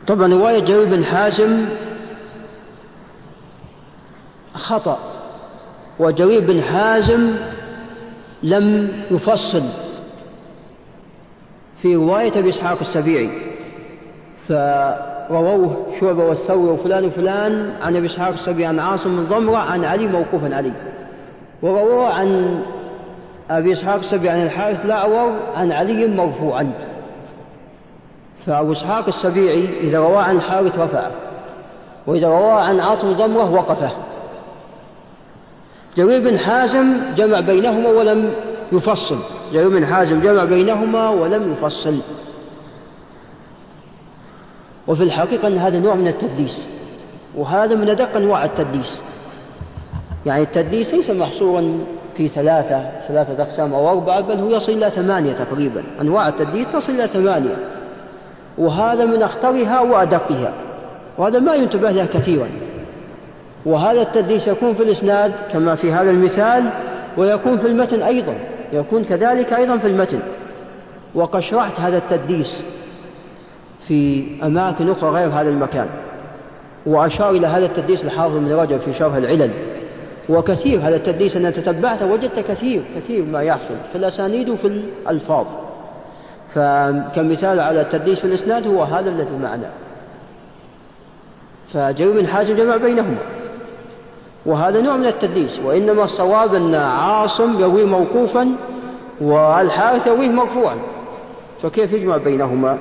طبعا رواية جرير بن حازم خطأ، وجرير بن حازم لم يفصل في رواية أبي إسحاق السبيعي، فرووه شعبة والثوري وفلان وفلان عن أبي إسحاق السبيعي عن عاصم بن ضمرة عن علي موقوفا عليه، ورووه عن أبي إسحاق السبيعي عن الحارث الأعور عن علي مرفوعا. فأبو إسحاق السبيعي إذا رواه عن الحارث رفعه، وإذا رواه عن عاصم بن ضمرة وقفه. جرير بن حازم جمع بينهما ولم يفصل، جرير بن حازم جمع بينهما ولم يفصل. وفي الحقيقة أن هذا نوع من التدليس، وهذا من أدق أنواع التدليس. يعني التدليس ليس محصورا في ثلاثة أقسام أو 4، بل هو يصل إلى 8 تقريبا. أنواع التدليس تصل إلى 8، وهذا من أخطرها وأدقها، وهذا ما ينتبه له كثيرا. وهذا التدليس يكون في الإسناد كما في هذا المثال، ويكون في المتن أيضا، يكون كذلك أيضا في المتن. وقد شرحت هذا التدليس في أماكن أخرى غير هذا المكان، وأشار إلى هذا التدليس الحافظ بن رجب في شرح العلل. وكثير هذا التدليس أن تتبعته وجدت كثير ما يحصل في الأسانيد وفي الألفاظ. فكمثال على التدليس في الإسناد هو هذا الذي معنا. فجرير بن حازم جمع بينهما، وهذا نوع من التدليس. وإنما الصواب أن عاصم يروي موقوفا والحارث يرويه مرفوعا، فكيف يجمع بينهما؟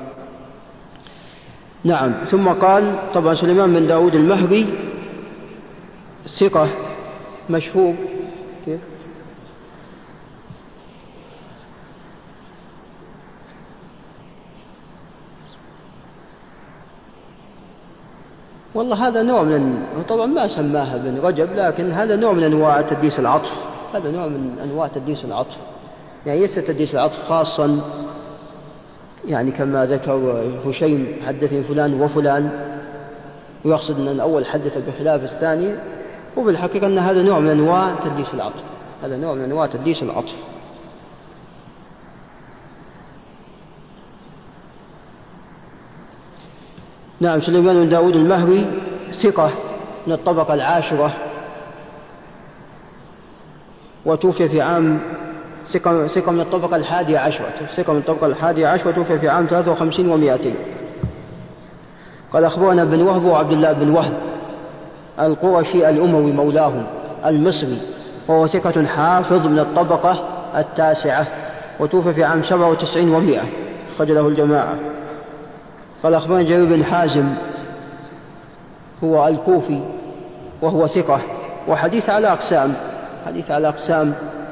نعم. ثم قال طبعا سليمان بن داود المهري ثقة مشهور. كيف؟ والله هذا نوع من، طبعا ما سماها ابن رجب، لكن هذا نوع من أنواع تدليس العطف، هذا نوع من أنواع تدليس العطف. يعني ليس تدليس العطف خاصا، يعني كما ذكر هشيم حدثني فلان وفلان، ويقصد أن الأول حدث بخلاف الثاني، وبالحقيقة أن هذا نوع من أنواع تدليس العطف، هذا نوع من أنواع تدليس العطف. نعم. سليمان بن داود المهري ثقة من الطبقة العاشرة، وتوفي في عام ثقة من الطبقة 11، ثقة من الطبقة 11، وتوفي في عام 53 و200. قال أخبرنا بن وهب وعبد الله بن وهب القرشي الأموي مولاهم المصري، وهو ثقة حافظ من الطبقة 9، وتوفي في عام 97 و100، أخرج له الجماعة. قال أخبرنا جرير بن حازم هو الكوفي، وهو ثقة، وحديث على أقسام،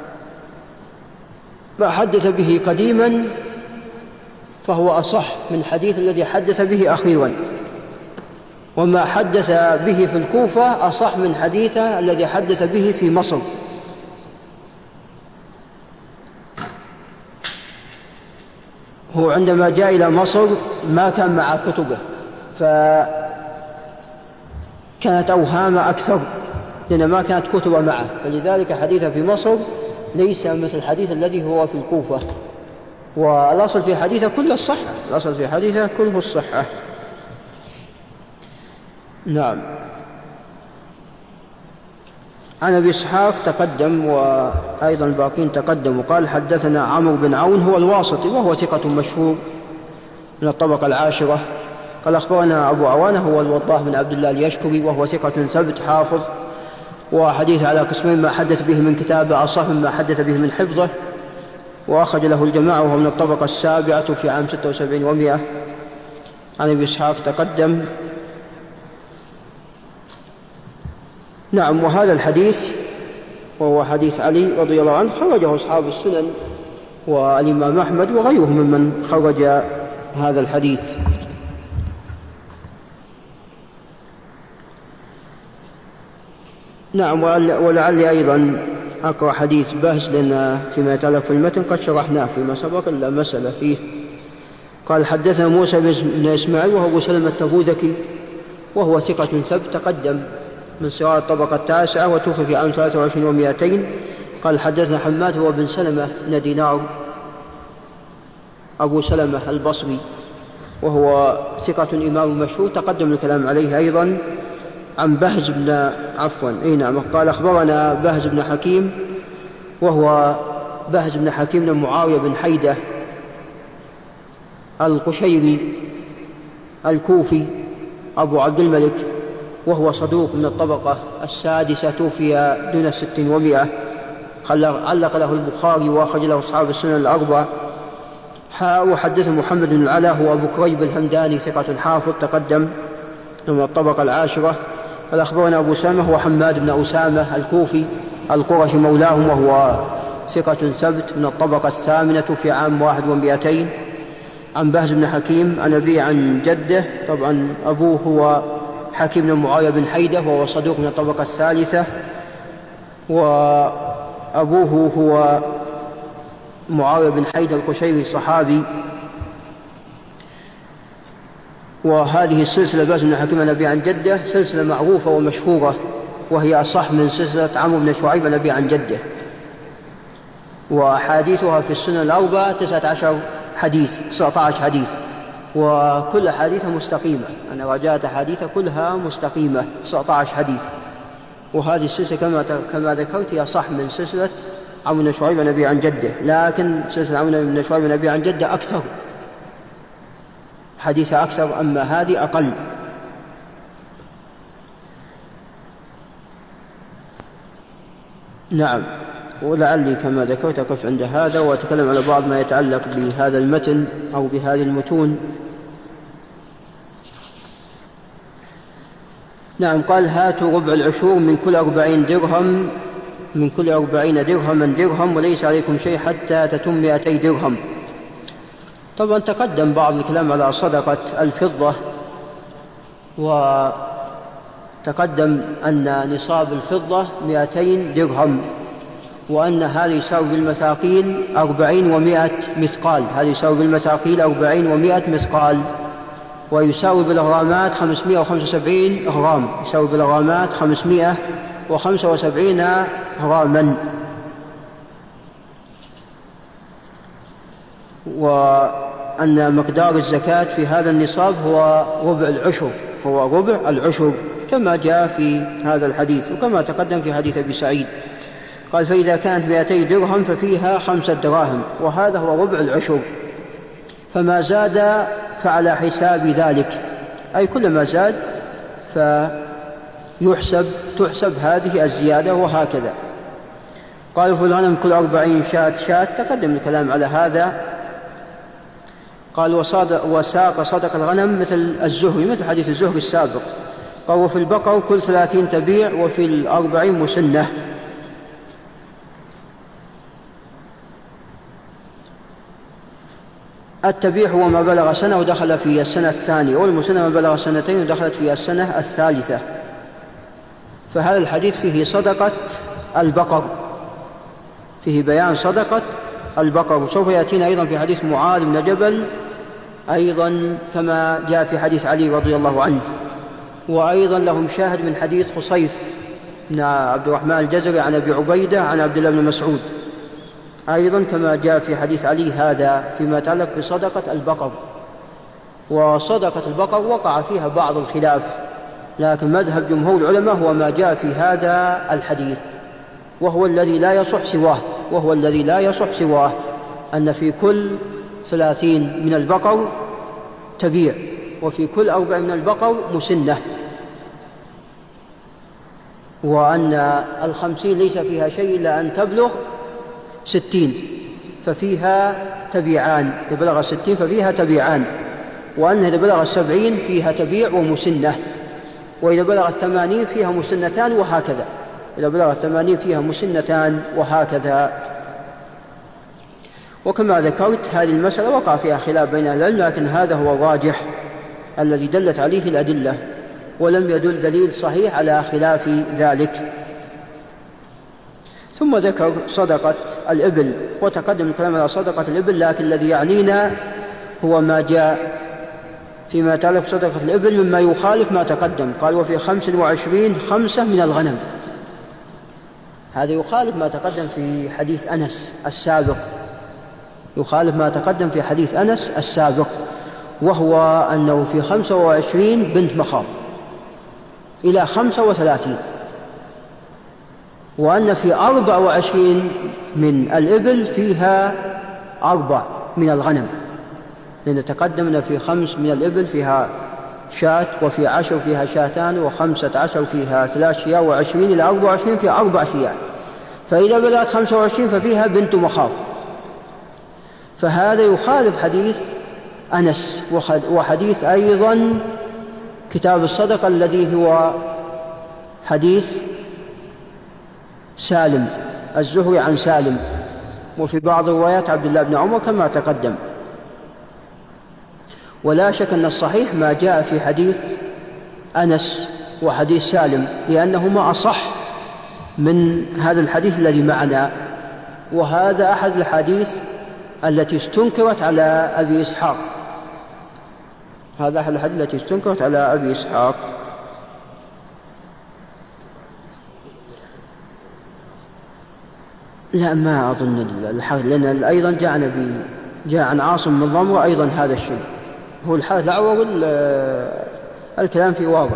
ما حدث به قديما فهو أصح من حديث الذي حدث به أخيرا، وما حدث به في الكوفة أصح من حديثه الذي حدث به في مصر. هو عندما جاء إلى مصر ما كان مع كتبه، فكانت أوهام أكثر لأن ما كانت كتبه معه، فلذلك حديثه في مصر ليس مثل الحديث الذي هو في الكوفة. والأصل في حديثه كله الصحة، الأصل في حديثه كله الصحة. نعم. عن أبي إسحاق تقدم، وأيضا الباقين تقدموا. قال حدثنا عمرو بن عون هو الواسطي، وهو ثقة مشهور من الطبقة 10. قال أخبرنا أبو عوانة هو الوضاح بن عبد الله اليشكري، وهو ثقة ثبت حافظ، وحديث على قسمين، ما حدث به من كتابه أصح مما حدث به من حفظه، وأخرج له الجماعة، وهو من الطبقة 7 في عام 76 و100. عن أبي إسحاق تقدم. نعم. وهذا الحديث وهو حديث علي رضي الله عنه خرجه أصحاب السنن والإمام أحمد وغيرهم ممن خرج هذا الحديث. نعم. ولعلي أيضا أقرأ حديث بهز، لأن فيما يتعلق في المتن قد شرحناه فيما سبق إلا مسألة فيه. قال حدثنا موسى بن إسماعيل وهو سلمة التبوذكي، وهو ثقة ثبت تقدم من صغار الطبقة 9، وتوفي في عام 23 و200. قال حدثنا حماد هو بن سلمة بن دينار أبو سلمة البصري، وهو ثقة إمام مشهور تقدم الكلام عليه أيضا. عن بهز بن نعم قال أخبرنا بهز بن حكيم، وهو بهز بن حكيم بن معاوية بن حيدة القشيري الكوفي أبو عبد الملك، وهو صدوق من الطبقة السادسة، توفي دون 600. علق له البخاري وأخرج له أصحاب السنن الأربع. وحدث محمد بن العلا هو أبو كريب الهمداني ثقة حافظ تقدم من الطبقة العاشرة. قال أخبرنا أبو سامة هو حماد بن أسامة الكوفي القرشي مولاهم، وهو ثقة ثبت من الطبقة الثامنة في عام 100. عن بهز بن حكيم عن أبيه عن جده، طبعا أبوه هو حكيم بن معاوية بن حيدة وهو صدوق من الطبقة الثالثة، وأبوه هو معاوية بن حيدة القشيري صحابي. وهذه السلسلة بهز بن حكيم عن أبيه عن جده سلسلة معروفة ومشهورة، وهي أصح من سلسلة عمرو بن شعيب عن أبيه عن جده، وأحاديثها في السنن الأربعة 19 حديث، وكل حديثها مستقيمة. أنا راجعت حديثها كلها مستقيمة 19 حديث. وهذه السلسلة كما ذكرت هي صح من سلسلة عمرو بن شعيب عن أبيه عن جده، لكن سلسلة عمرو بن شعيب عن أبيه عن جده أكثر حديثها أكثر، أما هذه أقل. نعم، ولعلي كما ذكرت أقف عند هذا وأتكلم على بعض ما يتعلق بهذا المتن أو بهذه المتون. نعم، قال هاتوا ربع العشور من كل 40 درهم، من كل 40 درهما درهم، وليس عليكم شيء حتى تتم 200 درهم. طبعا تقدم بعض الكلام على صدقة الفضة، وتقدم أن نصاب الفضة 200 درهم، وأن هذا يساوي بالمثاقيل 40 و100 مثقال، هذا يساوي بالمثاقيل 40 و100 مثقال، ويساوي بالغرامات 575 غرام، يساوي بالغرامات 575 غراما. وأن مقدار الزكاة في هذا النصاب هو ربع العشر، هو ربع العشر كما جاء في هذا الحديث، وكما تقدم في حديث أبي سعيد. قال فإذا كانت 200 درهم ففيها 5 دراهم، وهذا هو ربع العشر، فما زاد فعلى حساب ذلك، أي كلما زاد تحسب هذه الزيادة، وهكذا. قالوا في الغنم كل 40 شاة، تقدم الكلام على هذا. قال وساق صدق الغنم مثل الزهري، مثل حديث الزهري السابق. قال وفي البقر كل 30 تبيع، وفي 40 مسنة. التبيع هو ما بلغ سنة ودخل في السنة الثانية، والمسنة ما بلغ سنتين ودخلت في السنة الثالثة. فهذا الحديث فيه صدقة البقر، فيه بيان صدقة البقر. وسوف يأتينا أيضا في حديث معاذ بن جبل أيضا كما جاء في حديث علي رضي الله عنه، وأيضا لهم شاهد من حديث خصيف بن عبد الرحمن الجزري عن أبي عبيدة عن عبد الله بن مسعود، أيضا كما جاء في حديث علي هذا فيما يتعلق بصدقة البقر. وصدقة البقر وقع فيها بعض الخلاف، لكن مذهب جمهور العلماء هو ما جاء في هذا الحديث، وهو الذي لا يصح سواه، أن في كل 30 من البقر تبيع، وفي كل 4 من البقر مسنة، وأن 50 ليس فيها شيء إلا أن تبلغ 60 ففيها تبيعان، إذا بلغ 60 ففيها تبيعان، وأن إذا بلغ 70 فيها تبيع ومسنة، وإذا بلغ 80 فيها مسنتان، وهكذا. إذا بلغ 80 فيها مسنتان، وهكذا. وكما ذكرت هذه المسألة وقع فيها خلاف بين أهل العلم، لكن هذا هو الراجح الذي دلت عليه الأدلة، ولم يدل دليل صحيح على خلاف ذلك. ثم ذكر صدقة الإبل، وتقدم الكلام على صدقة الإبل، لكن الذي يعنينا هو ما جاء فيما يتعلق بصدقة الإبل مما يخالف ما تقدم. قال وفي 25 5 من الغنم، هذا يخالف ما تقدم في حديث أنس السابق، يخالف ما تقدم في حديث أنس السابق. وهو أنه في 25 بنت مخاض إلى 35، وأن في 24 من الإبل فيها 4 من الغنم، لأن تقدمنا في 5 من الإبل فيها شاة، وفي 10 فيها شاتان، و15 فيها 3 شياه، و20 إلى 24 فيها 4 شياه، فإذا بلغت 25 ففيها بنت مخاض. فهذا يخالف حديث أنس وحديث أيضا كتاب الصدقة الذي هو حديث سالم الزهري عن سالم، وفي بعض الروايات عبد الله بن عمر كما تقدم. ولا شك أن الصحيح ما جاء في حديث أنس وحديث سالم، لأنهما أصح من هذا الحديث الذي معنا، وهذا أحد الحديث التي استنكرت على أبي إسحاق، هذا أحد الحديث التي استنكرت على أبي إسحاق. لا ما أظن الحديث، لأن أيضا جاء عن عاصم بن ضمرة أيضا هذا الشيء، هو الحديث الأول الكلام فيه واضح.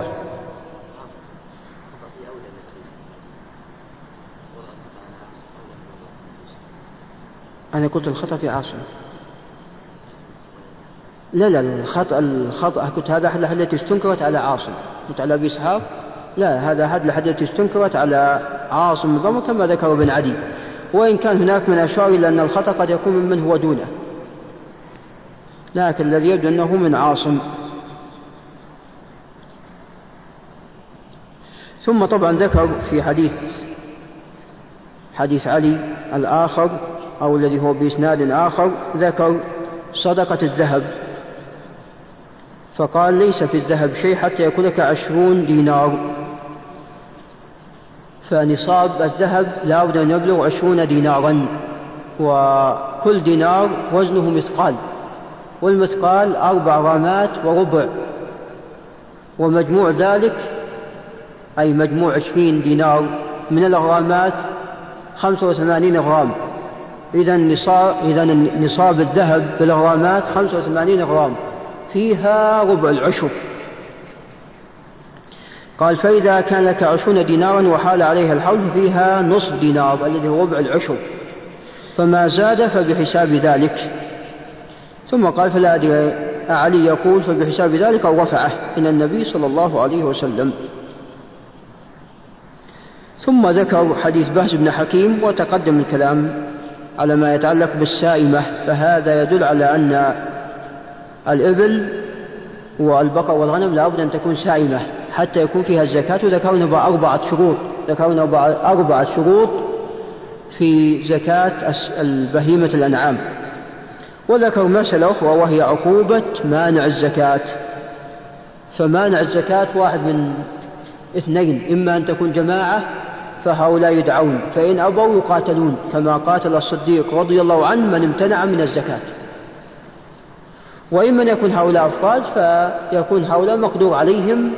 أنا قلت الخطأ في عاصم، لا الخطأ كنت هذا أحد التي استنكرت على عاصم، كنت على أبي إسحاق، لا هذا أحد التي استنكرت على عاصم بن ضمرة كما ذكر ابن عدي، وإن كان هناك من أشار إلى أن الخطأ قد يكون من هو دونه، لكن الذي يبدو أنه من عاصم. ثم طبعا ذكر في حديث علي الآخر أو الذي هو بإسناد آخر، ذكر صدقة الذهب، فقال ليس في الذهب شيء حتى يكون لك 20 دينار، فنصاب الذهب لا بد أن يبلغ 20 دينارا، وكل دينار وزنه مثقال، والمثقال 4 غرامات وربع، ومجموع ذلك أي مجموع 20 دينار من الغرامات 85 غرام، إذا نصاب الذهب بالغرامات 85 غرام، فيها ربع العشر. قال فإذا كان لك 20 دينارا وحال عليها الحول فيها نصف دينار الذي هو ربع العشر، فما زاد فبحساب ذلك. ثم قال فلا أدري علي يقول فبحساب ذلك أو رفعه إلى النبي صلى الله عليه وسلم. ثم ذكر حديث بهز بن حكيم، وتقدم الكلام على ما يتعلق بالسائمة، فهذا يدل على أن الإبل والبقر والغنم لا بد أن تكون سائمة حتى يكون فيها الزكاة. وذكرنا 4 شروط في زكاة البهيمة الأنعام. وذكر مسألة أخرى وهي عقوبة مانع الزكاة، فمانع الزكاة واحد من 2، إما أن تكون جماعة فهؤلاء يدعون، فإن أبوا يقاتلون كما قاتل الصديق رضي الله عنه من امتنع من الزكاة، وإما أن يكون هؤلاء أفراد فيكون هؤلاء مقدور عليهم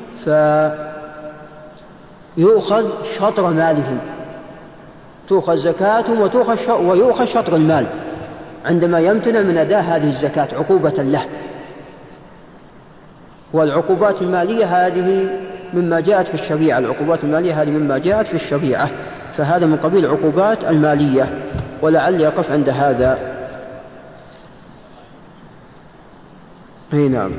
فيؤخذ شطر مالهم، تؤخذ زكاتهم ويؤخذ شطر المال عندما يمتنع من أداء هذه الزكاة عقوبة له. والعقوبات المالية هذه مما جاءت في الشريعة، العقوبات المالية هذه مما جاءت في الشريعة، فهذا من قبيل العقوبات المالية. ولعل يقف عند هذا. نعم،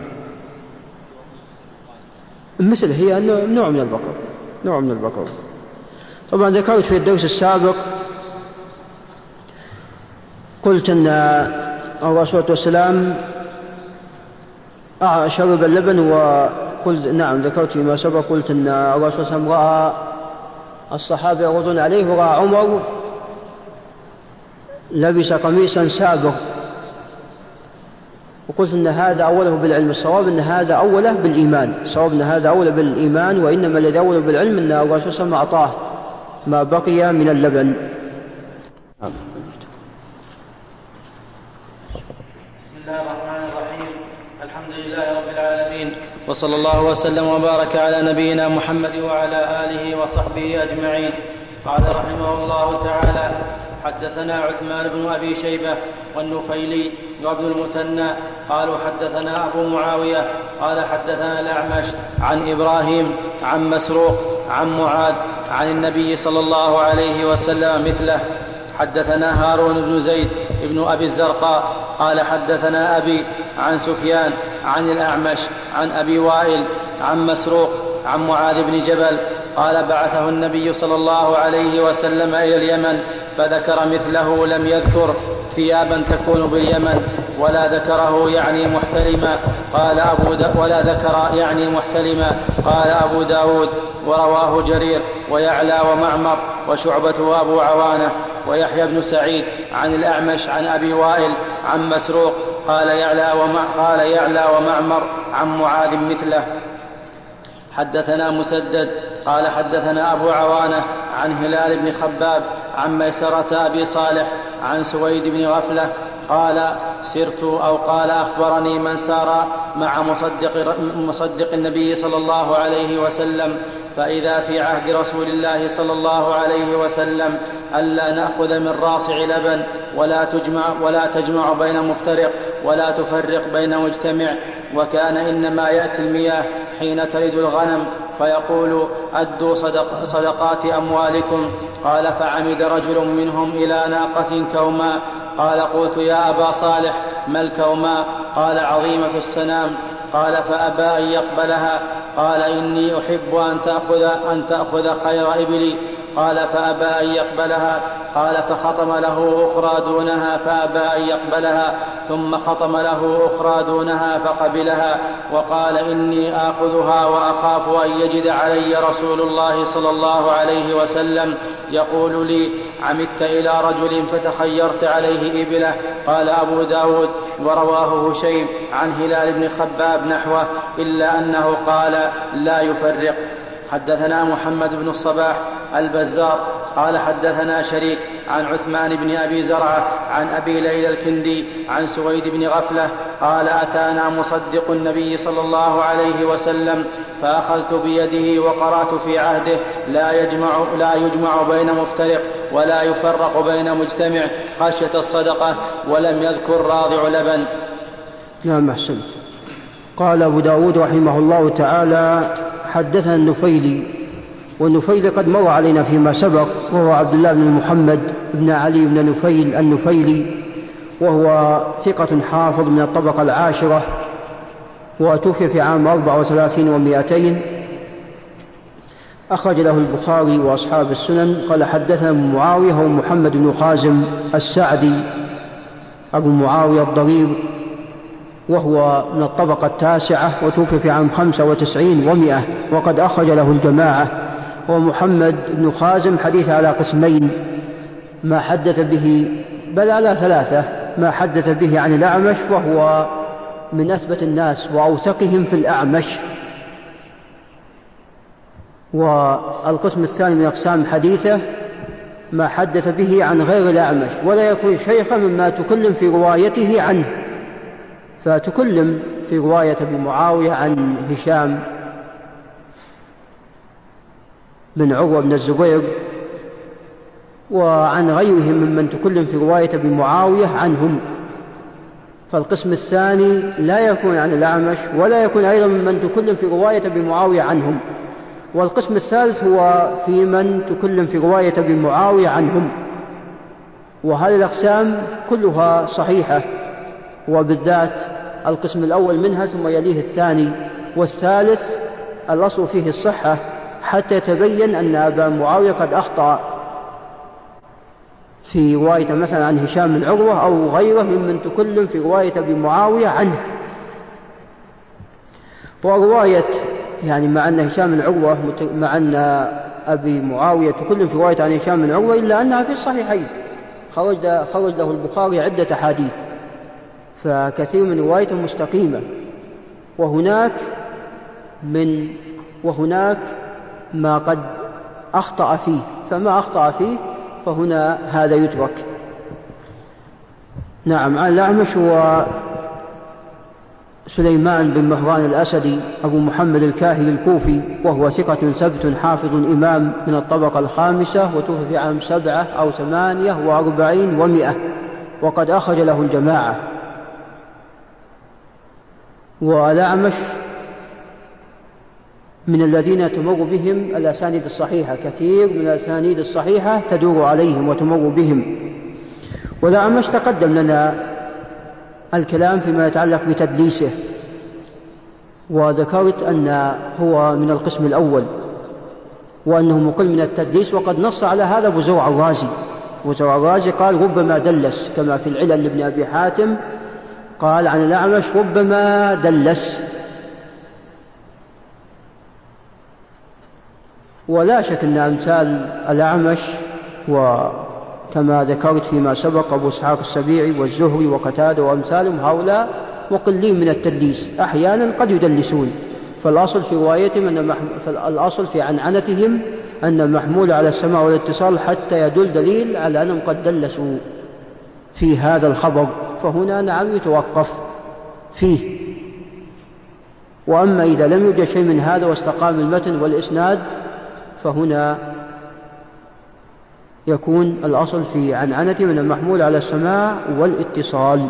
مثل هي نوع من البقر. طبعا ذكرت في الدرس السابق قلت أن الرسول والسلام شرب اللبن، وقلت نعم ذكرت فيما سبق قلت أن الرسول صلى الله عليه وسلم رأى الصحابة يغضون عليه، ورأى عمر لبس قميصا سابغ، وقلت أن هذا أوله بالعلم. الصواب أن هذا أوله بالإيمان، الصواب أن هذا أوله بالإيمان، وإنما الذي أوله بالعلم أن الرسول صلى الله عليه وسلم أعطاه ما بقي من اللبن. بسم الله الرحمن الرحيم، الحمد لله رب العالمين، وصلى الله وسلم وبارك على نبينا محمد وعلى آله وصحبه أجمعين. قال رحمه الله تعالى: حدثنا عثمان بن أبي شيبة والنفيلي وابن المثنى قالوا حدثنا أبو معاوية قال حدثنا الأعمش عن إبراهيم عن مسروق عن معاذ عن النبي صلى الله عليه وسلم مثله. حدثنا هارون بن زيد ابن أبي الزرقاء قال حدثنا أبي عن سفيان عن الأعمش عن أبي وائل عن مسروق عن معاذ بن جبل قال بعثه النبي صلى الله عليه وسلم إلى اليمن فذكر مثله، لم يذكر ثيابا تكون باليمن ولا ذكره يعني محتلما. قال أبو داود ورواه جرير ويعلى ومعمر وشعبة وأبو عوانة ويحيى بن سعيد عن الأعمش عن أبي وائل عن مسروق قال يعلى ومعمر عن معاذ مثله. حدثنا مسدد قال حدثنا أبو عوانة عن هلال بن خباب عن ميسرة أبي صالح عن سويد بن غفلة قال سرت أو قال أخبرني من سار مع مصدق النبي صلى الله عليه وسلم فإذا في عهد رسول الله صلى الله عليه وسلم ألا نأخذ من راصع لبن ولا تجمع بين مفترق ولا تفرق بين مجتمع، وكان إنما يأتي المياه حين تلد الغنم فيقول أدوا صدقات أموالكم. قال فعمد رجل منهم إلى ناقة كوماء قال قلت يا أبا صالح ما الكوماء؟ قال عظيمة السنام. قال فأبى أن يقبلها. قال إني أحب أن تأخذ خير إبلي. قال فأبى أن يقبلها. قال فخطم له أخرى دونها فأبى أن يقبلها، ثم خطم له أخرى دونها فقبلها، وقال إني آخذها وأخاف أن يجد علي رسول الله صلى الله عليه وسلم يقول لي عمدت إلى رجل فتخيرت عليه إبله. قال أبو داود ورواه هشيم عن هلال بن خباب نحوه إلا أنه قال لا يفرق. حدثنا محمد بن الصباح البزار قال حدثنا شريك عن عثمان بن أبي زرعة عن أبي ليلى الكندي عن سويد بن غفلة قال أتانا مصدق النبي صلى الله عليه وسلم فأخذت بيده وقرأت في عهده لا يجمع بين مفترق ولا يفرق بين مجتمع خشية الصدقة، ولم يذكر راضع لبن. نعم أحسن. قال أبو داود رحمه الله تعالى حدثنا النفيلي، والنفيلي قد مر علينا فيما سبق، وهو عبد الله بن محمد بن علي بن نفيل النفيلي، وهو ثقة حافظ من الطبقة العاشرة، وتوفي في عام 34 و200. أخرج له البخاري وأصحاب السنن. قال حدثنا أبو معاوية هو محمد بن خازم السعدي أبو معاوية الضرير، وهو من الطبقة 9، وتوفي في عام 95 و100، وقد أخرج له الجماعة. ومحمد بن خازم حديث على قسمين، ما حدث به بل على 3، ما حدث به عن الأعمش وهو من أثبت الناس وأوثقهم في الأعمش، والقسم الثاني من أقسام حديثه ما حدث به عن غير الأعمش ولا يكون شيخا مما تكلم في روايته عنه، فتكلم في رواية أبي معاوية عن هشام بن عروة بن الزبير وعن غيرهم ممن تكلم في رواية أبي معاوية عنهم. فالقسم الثاني لا يكون عن الأعمش ولا يكون أيضا ممن تكلم في رواية أبي معاوية عنهم، والقسم الثالث هو في من تكلم في رواية أبي معاوية عنهم. وهذه الأقسام كلها صحيحة، وبالذات القسم الأول منها ثم يليه الثاني، والثالث الأصل فيه الصحة حتى يتبين أن أبا معاوية قد أخطأ في رواية مثلا عن هشام بن عروة أو غيره ممن تكلم في رواية أبي معاوية عنه. ورواية يعني مع أن هشام بن عروة مع أن أبي معاوية تكلم في رواية عن هشام بن عروة إلا أنها في الصحيحين، خرج له البخاري عدة أحاديث، فكثير من روايته مستقيمة. وهناك ما قد أخطأ فيه، فما أخطأ فيه فهنا هذا يترك. نعم. عن الأعمش هو سليمان بن مهران الأسدي أبو محمد الكاهلي الكوفي، وهو ثقة ثبت حافظ إمام من الطبقة 5، وتوفي في عام 7 أو 48 و100، وقد أخرج له الجماعة. والأعمش من الذين تمر بهم الأسانيد الصحيحة، كثير من الأسانيد الصحيحة تدور عليهم وتمر بهم. والأعمش تقدم لنا الكلام فيما يتعلق بتدليسه، وذكرت أن هو من القسم الأول وأنه مقل من التدليس، وقد نص على هذا أبو زرع الرازي. وزرع الرازي قال ربما دلس، كما في العلل لابن أبي حاتم قال عن الأعمش ربما دلس. ولا شك أن أمثال الأعمش وكما ذكرت فيما سبق أبو إسحاق السبيعي والزهري وقتادة وأمثالهم هؤلاء مقلين من التدليس، أحيانا قد يدلسون، فالأصل في روايتهم الأصل في عنعنتهم أن محمول على السماع والاتصال حتى يدل دليل على أنهم قد دلسوا في هذا الخبر، فهنا نعم يتوقف فيه. وأما إذا لم يوجد شيء من هذا واستقام المتن والإسناد فهنا يكون الأصل في عنعنته من المحمول على السماع والاتصال.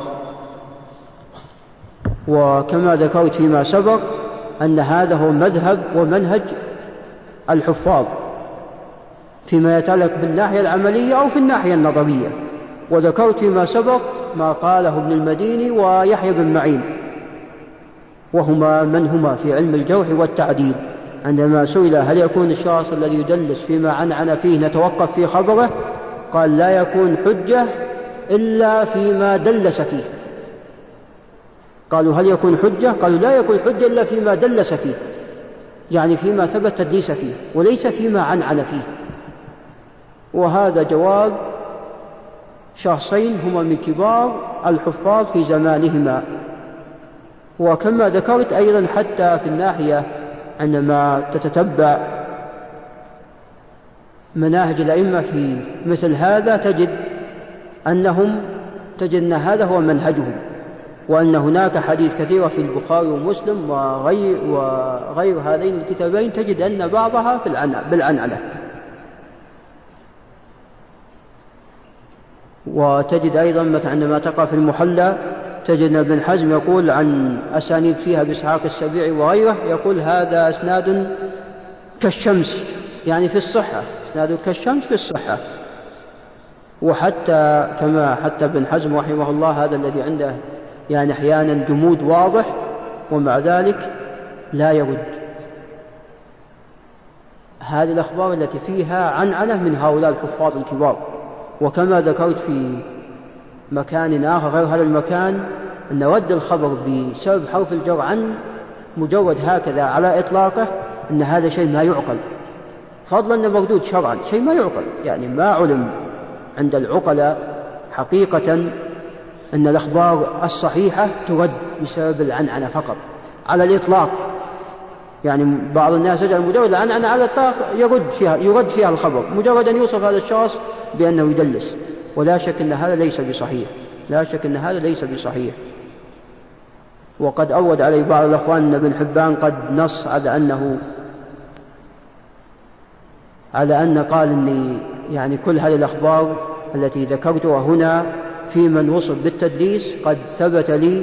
وكما ذكرت فيما سبق أن هذا هو مذهب ومنهج الحفاظ فيما يتعلق بالناحية العملية أو في الناحية النظرية. وذكرت فيما سبق ما قاله ابن المديني ويحيى بن معين، وهما من هما في علم الجرح والتعديل، عندما سئل هل يكون الشخص الذي يدلس فيما عنعن فيه نتوقف في خبره، قال لا يكون حجة إلا فيما دلس فيه. قالوا هل يكون حجة؟ قالوا لا يكون حجة إلا فيما دلس فيه، يعني فيما ثبت تدليس فيه، وليس فيما عنعن فيه. وهذا جواب شخصين هما من كبار الحفاظ في زمانهما. وكما ذكرت أيضا حتى في الناحية عندما تتتبع مناهج الأئمة في مثل هذا تجد أن هذا هو منهجهم، وأن هناك حديث كثيرة في البخاري ومسلم وغير هذين الكتابين تجد أن بعضها بالعنعنة. وتجد أيضا مثلا عندما تقع في المحلى تجد أن ابن حزم يقول عن أسانيد فيها بإسحاق السبيعي وغيره، يقول هذا أسناد كالشمس، يعني في الصحة، أسناد كالشمس في الصحة. وحتى حتى ابن حزم رحمه الله هذا الذي عنده يعني أحيانا جمود واضح ومع ذلك لا يرد هذه الأخبار التي فيها عنعنة من هؤلاء الحفاظ الكبار. وكما ذكرت في مكان آخر غير هذا المكان أن رد الخبر بسبب حرف الجر عن مجرد هكذا على إطلاقه أن هذا شيء ما يعقل، فضلا أنه مردود شرعا، شيء ما يعقل، يعني ما علم عند العقلاء حقيقة أن الأخبار الصحيحة ترد بسبب العنعنة فقط على الإطلاق. يعني بعض الناس يجعل مجرد العنعنة على الإطلاق يرد فيها الخبر، مجرد أن يوصف هذا الشخص بأنه يدلس. ولا شك أن هذا ليس بصحيح، لا شك أن هذا ليس بصحيح. وقد أورد عليه بعض الأخوان أن ابن حبان قد نص على أن قال أن يعني كل هذه الأخبار التي ذكرتها هنا في من وصف بالتدليس قد ثبت لي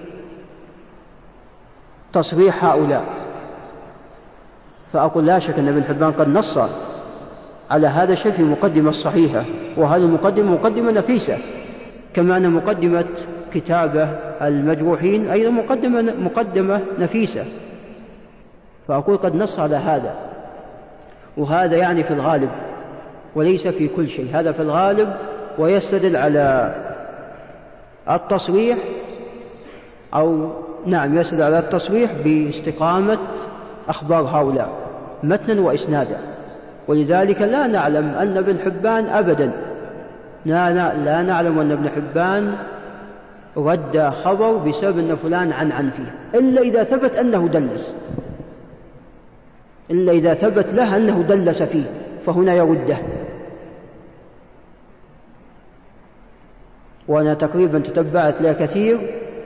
تصريح هؤلاء. فأقول لا شك أن ابن حبان قد نص على هذا الشيء في مقدمة الصحيحة، وهذه المقدمة مقدمة نفيسة، كما أن مقدمة كتابه المجروحين أيضا مقدمة نفيسة. فأقول قد نص على هذا، وهذا يعني في الغالب وليس في كل شيء، هذا في الغالب، ويستدل على التصريح يستدل على التصريح باستقامة أخبار هؤلاء متنا وإسنادا. ولذلك لا نعلم أن ابن حبان أبدا لا نعلم أن ابن حبان رد خبر بسبب أن فلان عن فيه، إلا إذا ثبت أنه دلس، إلا إذا ثبت له أنه دلس فيه فهنا يرده. وأنا تقريبا تتبعت له كثير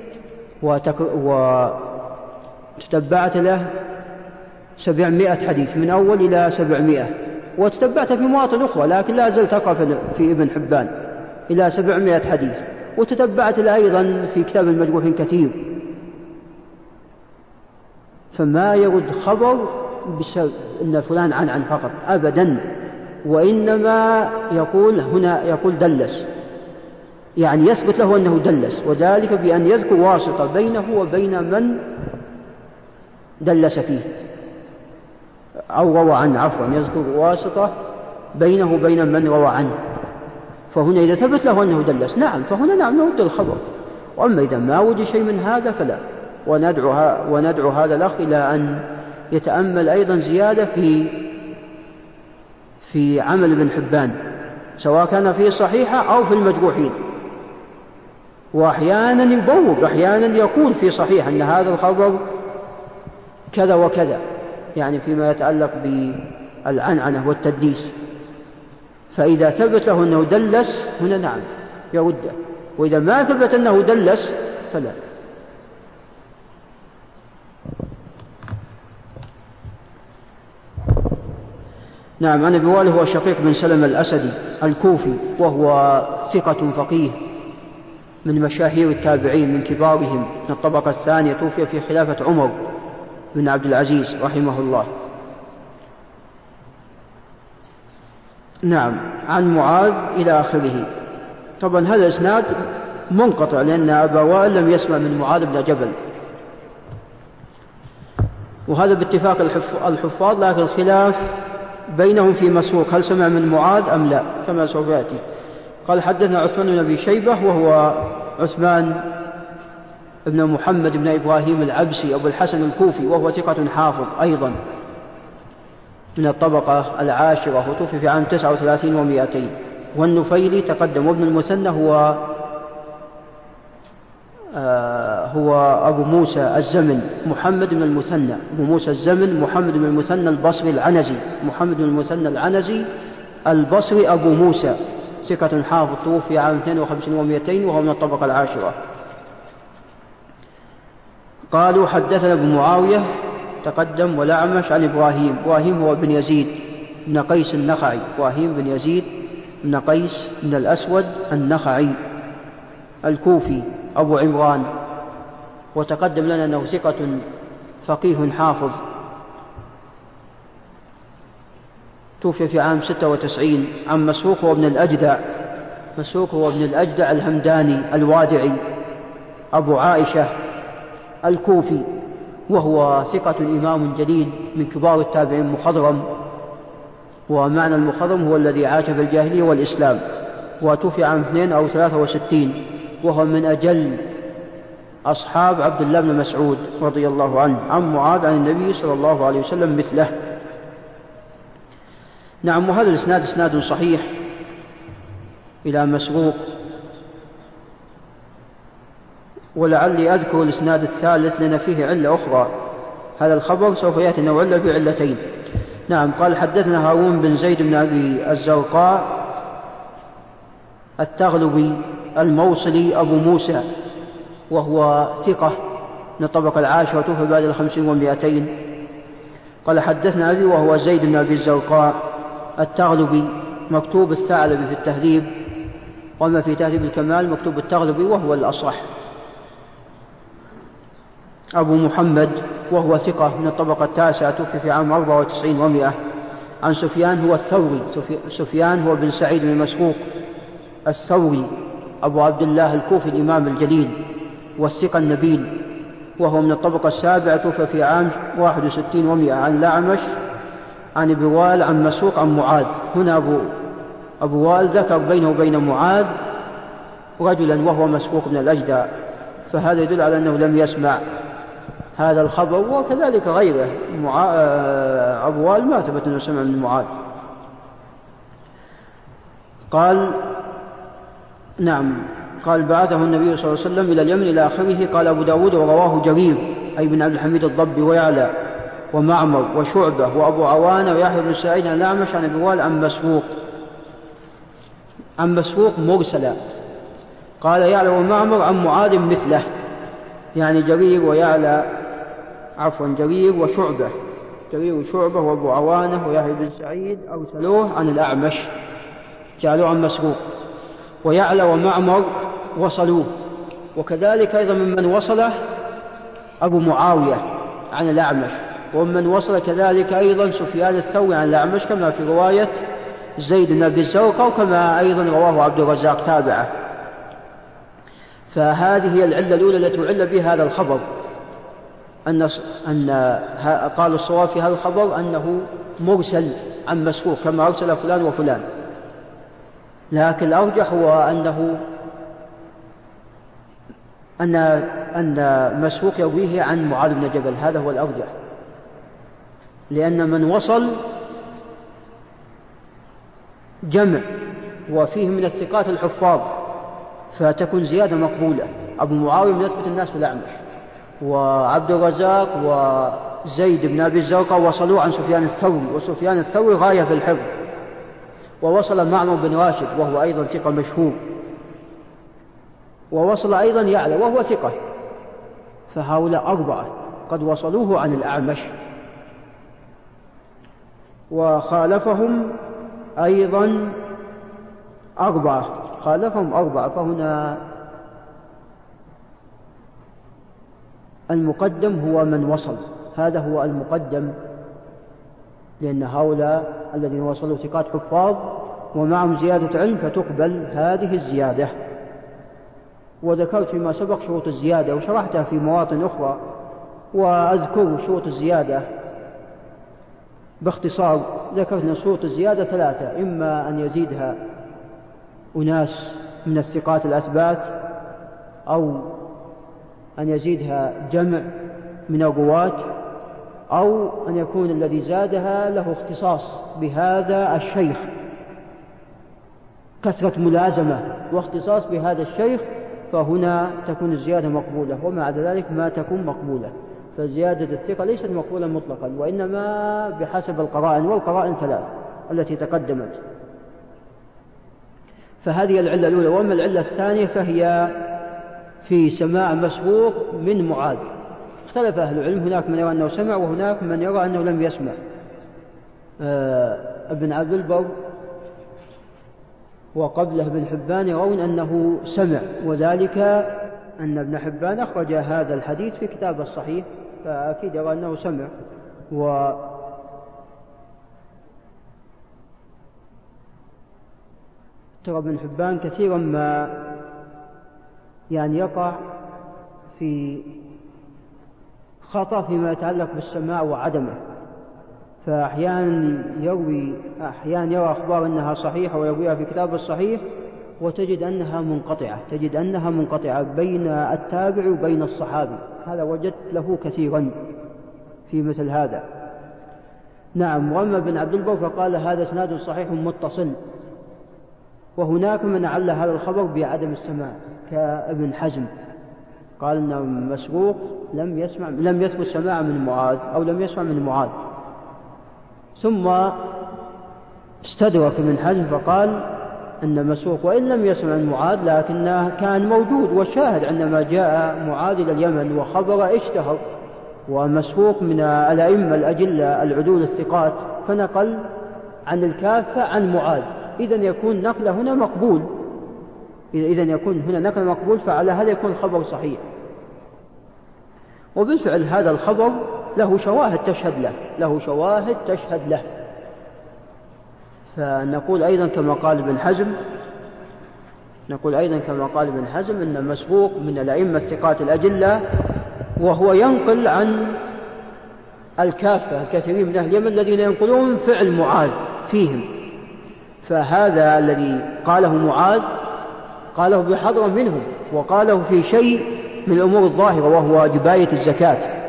وتتبعت له 700 حديث من أول إلى 700، وتتبعت في مواطن أخرى لكن لا زلت أقرأ في ابن حبان إلى 700 حديث، وتتبعت له أيضا في كتاب المجروحين كثير. فما يرد خبر بسبب أن فلان عن فقط أبدا، وإنما يقول دلس، يعني يثبت له أنه دلس، وذلك بأن يذكر واسطة بينه وبين من دلس فيه أو روى عنه، عفوا يذكر واسطة بينه وبين من روى عنه. فهنا إذا ثبت له أنه دلس نعم، فهنا نعم نرد الخبر. وأما إذا ما وجد شيء من هذا فلا. وندعو هذا الأخ إلى أن يتأمل أيضا زيادة في عمل ابن حبان، سواء كان في صحيحة أو في المجروحين، وأحيانا يبوب، أحيانا يقول في صحيح أن هذا الخبر كذا وكذا، يعني فيما يتعلق بالعنعنة والتدليس. فإذا ثبت له أنه دلس هنا نعم يرده، وإذا ما ثبت أنه دلس فلا. نعم. عن أبي وائل هو شقيق بن سلمة الأسدي الكوفي، وهو ثقة فقيه من مشاهير التابعين من كبارهم من الطبقة الثانية، توفي في خلافة عمر بن عبد العزيز رحمه الله. نعم. عن معاذ إلى آخره. طبعا هذا الإسناد منقطع لأن أبا وائل لم يسمع من معاذ بن جبل، وهذا باتفاق الحفاظ، لكن الخلاف بينهم في مسروق هل سمع من معاذ أم لا كما سوف يأتي. قال حدثنا عثمان بن أبي شيبة وهو عثمان بن محمد بن إبراهيم العبسي أبو الحسن الكوفي، وهو ثقة حافظ أيضا من الطبقة العاشرة، وتوفي في عام 39 و200. والنفيلي تقدم. وابن المثنى هو أبو موسى الزمن محمد بن المثنى، أبو موسى الزمن محمد بن المثنى البصري العنزي، محمد بن المثنى العنزي البصري أبو موسى، ثقة حافظ، توفي عام 52 و200 وهو من الطبقة العاشرة. قالوا حدثنا ابن معاوية تقدم والأعمش عن إبراهيم هو بن يزيد بن قيس النخعي، إبراهيم بن يزيد بن قيس بن الأسود النخعي الكوفي أبو عمران، وتقدم لنا أنه ثقة فقيه حافظ، توفي في عام 96. عن مسروق هو ابن الأجدع الهمداني الوادعي أبو عائشة الكوفي، وهو ثقة إمام جليل من كبار التابعين مخضرم، ومعنى المخضرم هو الذي عاش في الجاهلية والإسلام، وتوفي عام 2 أو 63، وهو من أجل أصحاب عبد الله بن مسعود رضي الله عنه. عن معاذ عن النبي صلى الله عليه وسلم مثله. نعم. وهذا الإسناد إسناد صحيح إلى مسروق، ولعلي أذكر الإسناد الثالث لأن فيه علة أخرى. هذا الخبر سوف يأتي أنه علة بعلتين. نعم. قال حدثنا هارون بن زيد بن أبي الزرقاء التغلبي الموصلي أبو موسى، وهو ثقة من الطبقة العاشرة، توفي بعد 50 و200. قال حدثنا أبي وهو زيد بن أبي الزرقاء التغلبي، مكتوب الثعلبي في التهذيب، وما في تهذيب الكمال مكتوب التغلبي وهو الأصح. أبو محمد وهو ثقة من الطبقة التاسعة، توفي في عام 94 و100. عن سفيان هو الثوري، سفيان هو بن سعيد بن مسروق الثوري أبو عبد الله الكوفي الإمام الجليل والثقة النبيل، وهو من الطبقة السابعة، توفي في عام 61 و100. عن الأعمش عن أبي وائل عن مسروق عن معاذ. هنا أبو وائل ذكر بينه وبين معاذ رجلا وهو مسروق بن الأجدع، فهذا يدل على أنه لم يسمع هذا الخبر، وكذلك غيره. أبو وائل ما ثبت أنه سمع من معاذ. قال نعم. قال بعثه النبي صلى الله عليه وسلم إلى اليمن إلى آخره. قال أبو داود ورواه جرير أي بن عبد الحميد الضبي ويعلى ومعمر وشعبة وأبو عوانة ويحيى بن سعيد عن الأعمش عن أبي وائل عن مسروق مرسلا. قال يعلى ومعمر عن معاذ مثله، يعني جرير وشعبة وأبو عوانة ويحيى بن سعيد أرسلوه عن الأعمش جعلوه عن مسروق، ويعلى ومعمر وصلوه. وكذلك أيضا ممن وصله أبو معاوية عن الأعمش، ومن وصل كذلك أيضا سفيان الثوري عن الأعمش كما في رواية زيد بن أبي الزرقاء، وكما أيضا رواه عبد الرزاق تابعه. فهذه هي العلة الأولى التي علّ بها هذا الخبر، أن قال الصواب في هذا الخبر أنه مرسل عن مسروق كما أرسل فلان وفلان، لكن الأرجح هو أن مسروق يرويه عن معاذ بن جبل، هذا هو الأرجح، لأن من وصل جمع وفيه من الثقات الحفاظ فتكون زيادة مقبولة. أبو معاوية من أثبت الناس في الأعمش، وعبد الرزاق وزيد بن أبي الزرقاء وصلوا عن سفيان الثوري، وسفيان الثوري غاية في الحفظ، ووصل معمر بن راشد وهو أيضا ثقة مشهور، ووصل أيضا يعلى وهو ثقة، فهؤلاء أربعة قد وصلوه عن الأعمش. وخالفهم أيضا أربعة، فهنا المقدم هو من وصل، هذا هو المقدم، لأن هؤلاء الذين وصلوا ثقات حفاظ ومعهم زيادة علم فتقبل هذه الزيادة. وذكرت فيما سبق شروط الزيادة وشرحتها في مواطن أخرى، وأذكر شروط الزيادة باختصار. ذكرنا شروط الزيادة ثلاثة: إما أن يزيدها أناس من الثقات الأثبات، أو أن يزيدها جمع من الرواة، أو أن يكون الذي زادها له اختصاص بهذا الشيخ، كثرة ملازمة واختصاص بهذا الشيخ، فهنا تكون الزيادة مقبولة، ومع ذلك ما تكون مقبولة. فزيادة الثقة ليست مقبولة مطلقا، وإنما بحسب القرائن، والقرائن ثلاث التي تقدمت. فهذه العلة الأولى. وأما العلة الثانية فهي في سماع مسروق من معاذ. اختلف أهل العلم، هناك من يرى أنه سمع وهناك من يرى أنه لم يسمع. ابن عبد البر وقبله ابن حبان يرون أنه سمع، وذلك أن ابن حبان أخرج هذا الحديث في كتاب الصحيح، فأكيد يرى أنه سمع. ترى ابن حبان كثيرا ما يقع في خطأ فيما يتعلق بالسماع وعدمه، فأحيانا يرى أخبار أنها صحيحة ويرويها في كتاب الصحيح، وتجد أنها منقطعة بين التابع وبين الصحابي. هذا وجدت له كثيرا في مثل هذا. نعم. وأما ابن عبد البر فقال هذا اسناد صحيح متصل. وهناك من عل هذا الخبر بعدم السماع كابن حزم، قال أن مسروق لم يثبت سماع من معاذ، أو لم يسمع من معاذ. ثم استدرك ابن حزم فقال أن مسروق وإن لم يسمع من معاذ لكنه كان موجود، والشاهد عندما جاء معاذ إلى اليمن وخبر اشتهر، ومسروق من الأئمة الأجلة العدول الثقات، فنقل عن الكافة عن معاذ، إذن يكون نقل هنا مقبول، نقل مقبول، فعلى هذا يكون الخبر صحيح. وبالفعل هذا الخبر له شواهد تشهد له، فنقول أيضا كما قال ابن حزم أن مسروق من الأئمة الثقات الأجلة، وهو ينقل عن الكافة الكثيرين من أهل اليمن الذين ينقلون فعل معاذ فيهم. فهذا الذي قاله معاذ قاله بحضر منهم، وقاله في شيء من الأمور الظاهرة وهو جباية الزكاة.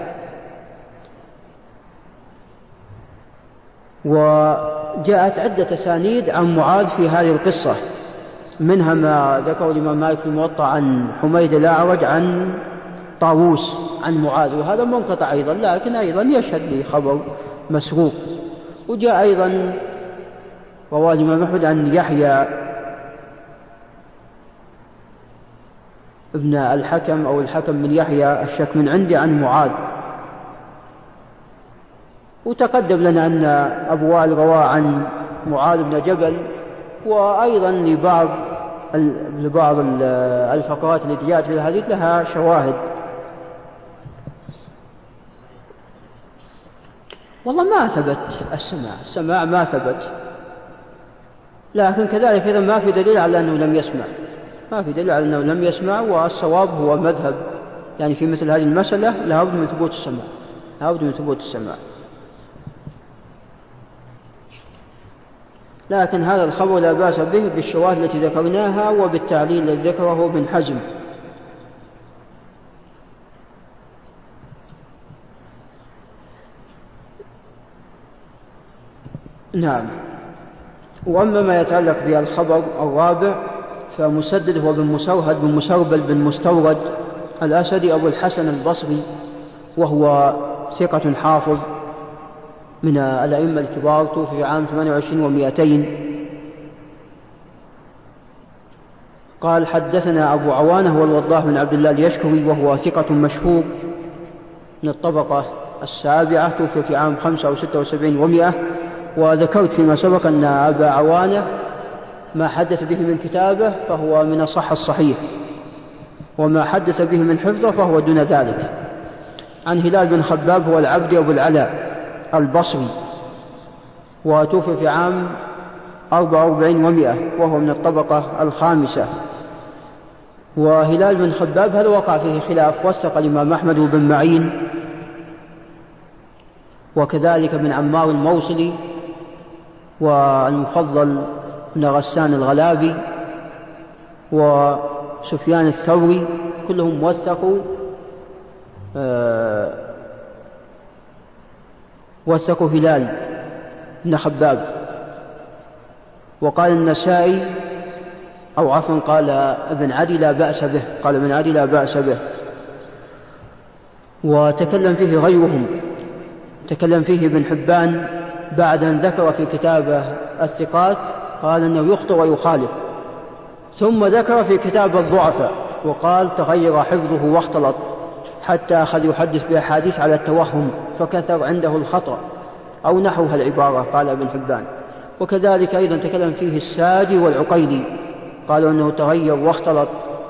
وجاءت عدة أسانيد عن معاذ في هذه القصة، منها ما ذكر الإمام مالك في الموطأ عن حميد الأعرج عن طاووس عن معاذ، وهذا منقطع أيضا، لكن أيضا يشهد لي خبر مسروق. وجاء أيضا رواه الإمام أحمد عن يحيى ابن الحكم أو الحكم من يحيى الشك من عندي عن معاذ. وتقدم لنا أن أبو وائل رواه عن معاذ بن جبل، وأيضا لبعض الفقرات التي جاءت في الحديث لها شواهد. والله ما ثبت السماع ما ثبت، لكن كذلك إذا ما في دليل على أنه لم يسمع، والصواب هو مذهب يعني في مثل هذه المسألة لابد من ثبوت السماع. لكن هذا الخبر لا بأس به بالشواهد التي ذكرناها وبالتعليل الذي ذكره ابن حزم. نعم. وأما ما يتعلق بالخبر الرابع فمسدد هو بن مسرهد بن مسربل بن مستورد الأسدي أبو الحسن البصري، وهو ثقة حافظ من الأئمة الكبار، توفي في عام 28 و200. قال حدثنا أبو عوانة والوضاح بن عبد الله اليشكري، وهو ثقة مشهور من الطبقة السابعة، توفي في عام 5 أو 76 و100. وذكرت فيما سبق أن أبا عوانة ما حدث به من كتابه فهو من أصح الصحيح، وما حدث به من حفظه فهو دون ذلك. عن هلال بن خباب هو العبد أبو العلاء البصري، وتوفي في عام 44 و100، وهو من الطبقة الخامسة. وهلال بن خباب هل وقع فيه خلاف، وثق الإمام أحمد بن معين، وكذلك بن عمار الموصلي والمفضل بن غسان الغلابي وسفيان الثوري، كلهم وثقوا هلال بن خباب. وقال النسائي أو عفوا قال ابن عدي لا بأس به، وتكلم فيه غيرهم. تكلم فيه ابن حبان بعد أن ذكر في كتابه الثقات قال أنه يخطئ ويخالف، ثم ذكر في كتاب الضعفاء وقال تغير حفظه واختلط حتى أخذ يحدث بأحاديث على التوهم فكثر عنده الخطأ أو نحوها العبارة، قال ابن حبان. وكذلك أيضا تكلم فيه الساجي والعقيلي، قالوا أنه تغير واختلط.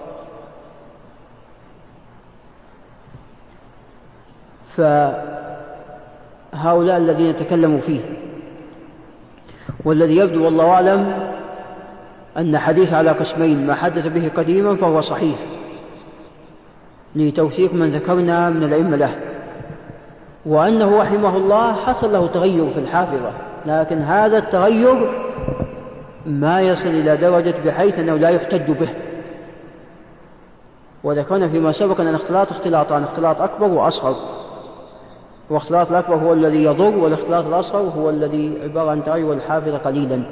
فهؤلاء الذين تكلموا فيه، والذي يبدو والله أعلم أن حديث على قسمين، ما حدث به قديما فهو صحيح لتوثيق من ذكرنا من الأئمة له، وأنه رحمه الله حصل له تغير في الحافظة، لكن هذا التغير ما يصل إلى درجة بحيث أنه لا يحتج به. وذكرنا فيما سبق أن الاختلاط اختلاطان، اختلاط أكبر وأصغر، واختلاط الأكبر هو الذي يضر، والاختلاط الأصغر هو الذي عبارة عن تغير الحافظة قليلا.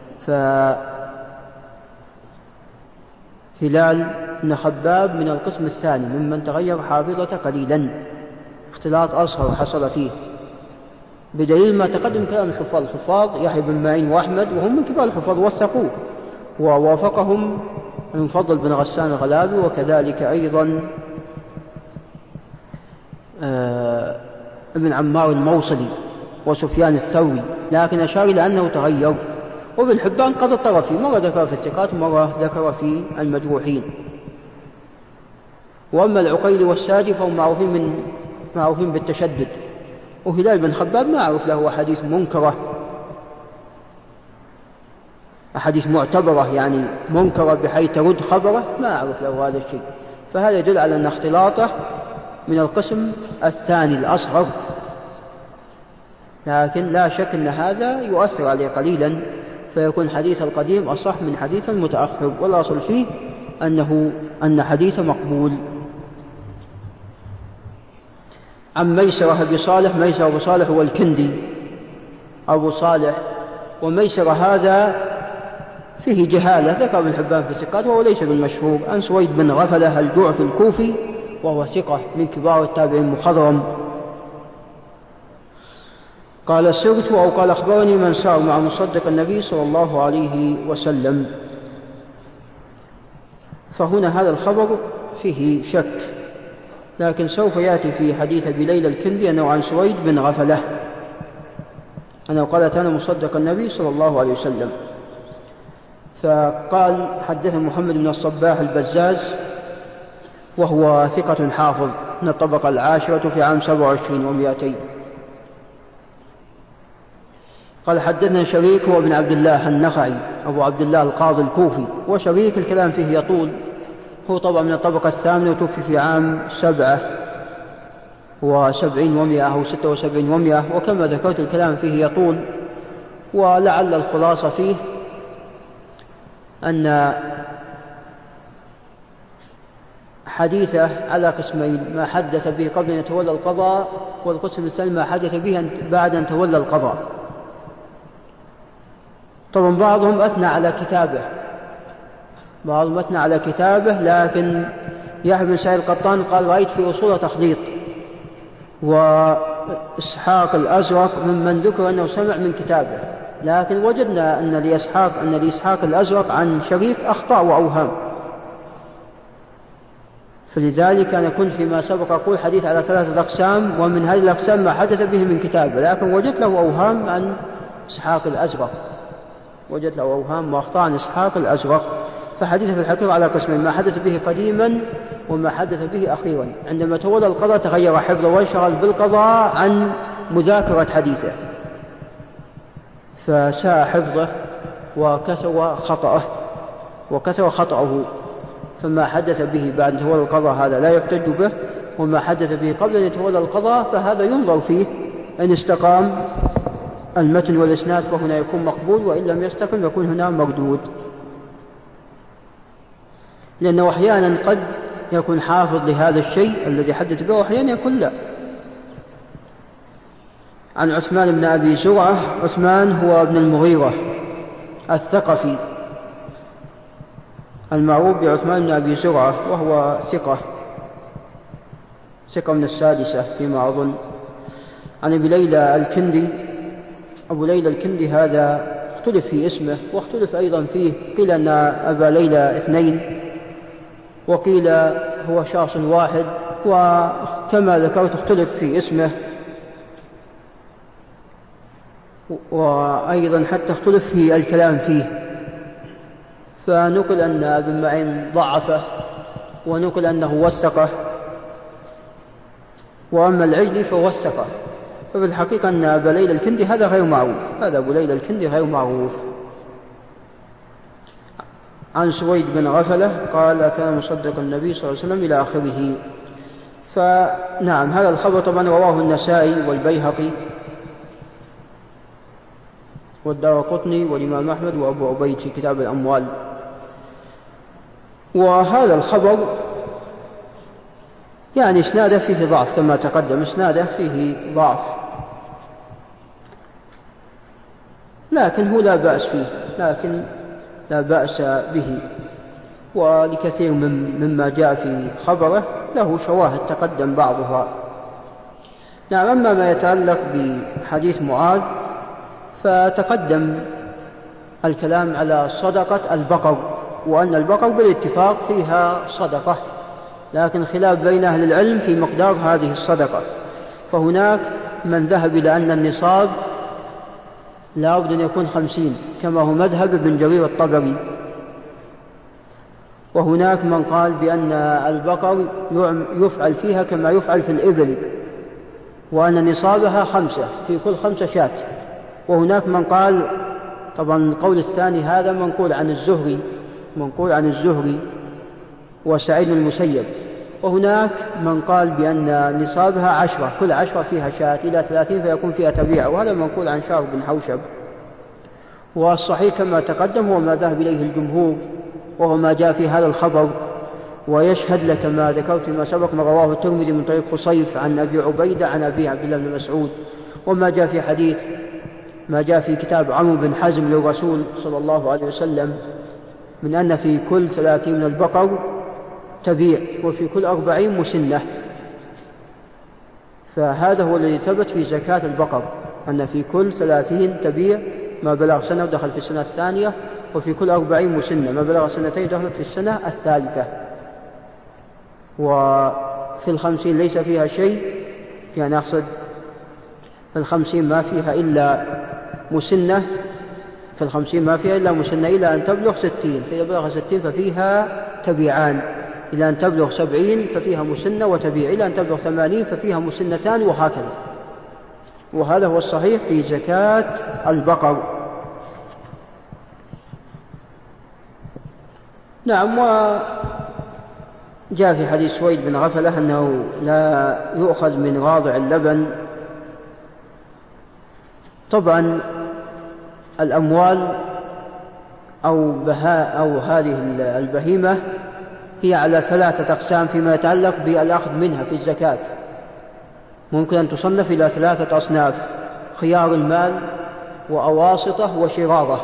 فهلال بن خباب من القسم الثاني ممن تغير حافظة قليلا، اختلاط أصغر حصل فيه، بدليل ما تقدم كلام الحفاظ يحيى بن معين وأحمد، وهم من كبار الحفاظ وثقوه، ووافقهم المفضل بن غسان الغلابي، وكذلك أيضا ابن عمار الموصلي وسفيان الثوري، لكن أشار إلى أنه تغير. وابن حبان قد اضطر فيه، مرة ذكر في الثقات ومرة ذكر في المجروحين. وأما العقيل والساجي فهم معروفين بالتشدد، وهلال بن خباب ما أعرف له أحاديث منكرة، أحاديث معتبرة يعني منكرة بحيث ترد خبره، ما أعرف له هذا الشيء. فهذا يدل على أن اختلاطه من القسم الثاني الأصغر، لكن لا شك أن هذا يؤثر عليه قليلا، فيكون حديث القديم أصح من حديث المتأخر، والأصل فيه أن حديث مقبول. عن ميسرة أبي صالح، ميسرة أبو صالح هو الكندي أبو صالح، وميسرة هذا فيه جهالة، ذكر ابن حبان في الثقات وهو ليس بالمشهور. عن سويد بن غفلة الجعفي الكوفي، وهو ثقة من كبار التابعين مخضرم، قال سرت أو قال أخبرني من سار مع مصدق النبي صلى الله عليه وسلم. فهنا هذا الخبر فيه شك، لكن سوف يأتي في حديث أبي ليلى الكندي أنه عن سويد بن غفلة أنه قالت أنا مصدق النبي صلى الله عليه وسلم. فقال حدثنا محمد بن الصباح البزاز، وهو ثقة حافظ من الطبقة العاشرة في عام 27 و200. قال حدثنا شريك هو ابن عبد الله النخعي أبو عبد الله القاضي الكوفي. وشريك الكلام فيه يطول، هو طبعا من الطبقة الثامنة وتوفي في عام 77 أو 76 وكما ذكرت الكلام فيه يطول. ولعل الخلاصة فيه أن حديثه على قسمين: ما حدث به قبل أن يتولى القضاء، والقسم الثاني ما حدث به بعد أن تولى القضاء. طبعا بعضهم أثنى على كتابه، لكن يحيى بن سعيد القطان قال: رأيت في أصول تخليط. وإسحاق الأزرق ممن ذكر أنه سمع من كتابه، لكن وجدنا أن لإسحاق الأزرق عن شريك أخطاء وأوهام، فلذلك أنا كنت فيما سبق أقول حديث على 3 أقسام، ومن هذه الأقسام ما حدث به من كتابه، لكن وجدت له أوهام عن إسحاق الأزرق، وأخطاء عن إسحاق الأزرق. فحديث في الحقيقة على قسمين: ما حدث به قديما وما حدث به أخيرا. عندما تولى القضاء تغير حفظه وانشغل بالقضاء عن مذاكرة حديثه، فساء حفظه وكثر خطأه. فما حدث به بعد تولى القضاء هذا لا يحتج به، وما حدث به قبل أن يتولى القضاء فهذا ينظر فيه، إن استقام المتن والإسناد فهنا يكون مقبول، وإن لم يستقم يكون هنا مردود. لأنه أحيانا قد يكون حافظ لهذا الشيء الذي حدث به، وأحيانا يكون لا. عن عثمان بن أبي زرعة. عثمان هو ابن المغيرة الثقفي المعروف بعثمان بن أبي زرعة، وهو ثقة من السادسة فيما أظن. عن أبي ليلى الكندي. أبو ليلى الكندي هذا اختلف في اسمه، واختلف أيضا فيه، قيل أن أبا ليلى 2، وقيل هو شخص واحد، وكما ذكرت اختلف في اسمه، وأيضا حتى اختلف في الكلام فيه. فنقل أن ابن معين ضعفه، ونقل أنه وثقه، وأما العجلي فوثقه. ففي الحقيقة أن أبا ليلى الكندي هذا غير معروف. عن سويد بن غفلة قال: كان مصدق النبي صلى الله عليه وسلم إلى آخره. فنعم، هذا الخبر طبعا رواه النسائي والبيهقي والدارقطني والإمام أحمد وأبو عبيد في كتاب الأموال. وهذا الخبر يعني إسناده فيه ضعف كما تقدم، لكن هو لا بأس به، ولكثير مما جاء في خبره له شواهد تقدم بعضها. نعم. أما ما يتعلق بحديث معاذ فتقدم الكلام على صدقة البقر، وأن البقر بالاتفاق فيها صدقة، لكن خلاف بين أهل العلم في مقدار هذه الصدقة. فهناك من ذهب إلى أن النصاب لا بد أن يكون 50 كما هو مذهب ابن جرير الطبري، وهناك من قال بأن البقر يفعل فيها كما يفعل في الإبل، وأن نصابها 5 في كل 5 شاة. وهناك من قال، طبعا القول الثاني هذا منقول عن الزهري وسعيد المسيب. وهناك من قال بأن نصابها 10 كل 10 فيها شاة إلى 30 فيكون فيها تبيع، وهذا منقول عن شارب بن حوشب. والصحيح كما تقدم هو ما ذهب إليه الجمهور، وهو ما جاء في هذا الخبر، ويشهد لك ما ذكرت ما سبق ما رواه الترمذي من طريق خصيف عن أبي عبيدة عن أبي عبد الله بن مسعود، وما جاء في حديث ما جاء في كتاب عمرو بن حزم للرسول صلى الله عليه وسلم من أن في كل 30 من البقر تبيع وفي كل 40 مسنة. فهذا هو الذي ثبت في زكاة البقر، أن في كل 30 تبيع ما بلغ سنة ودخل في السنة الثانية، وفي كل 40 مسنة ما بلغ 2 دخلت في السنة الثالثة. وفي 50 ليس فيها شيء، يعني أقصد في 50 ما فيها إلا مسنة، إلى أن تبلغ 60، فإذا بلغ 60 ففيها تبيعان، إلى أن تبلغ 70 ففيها مسنة وتبيع، إلى أن تبلغ 80 ففيها مسنتان، وهكذا. وهذا هو الصحيح في زكاة البقر. نعم. وجاء في حديث سويد بن غفلة أنه لا يؤخذ من راضع اللبن. طبعا الأموال أو هذه البهيمة هي على 3 أقسام فيما يتعلق بالأخذ منها في الزكاة. ممكن أن تصنف إلى 3 أصناف: خيار المال وأواسطه وشراره.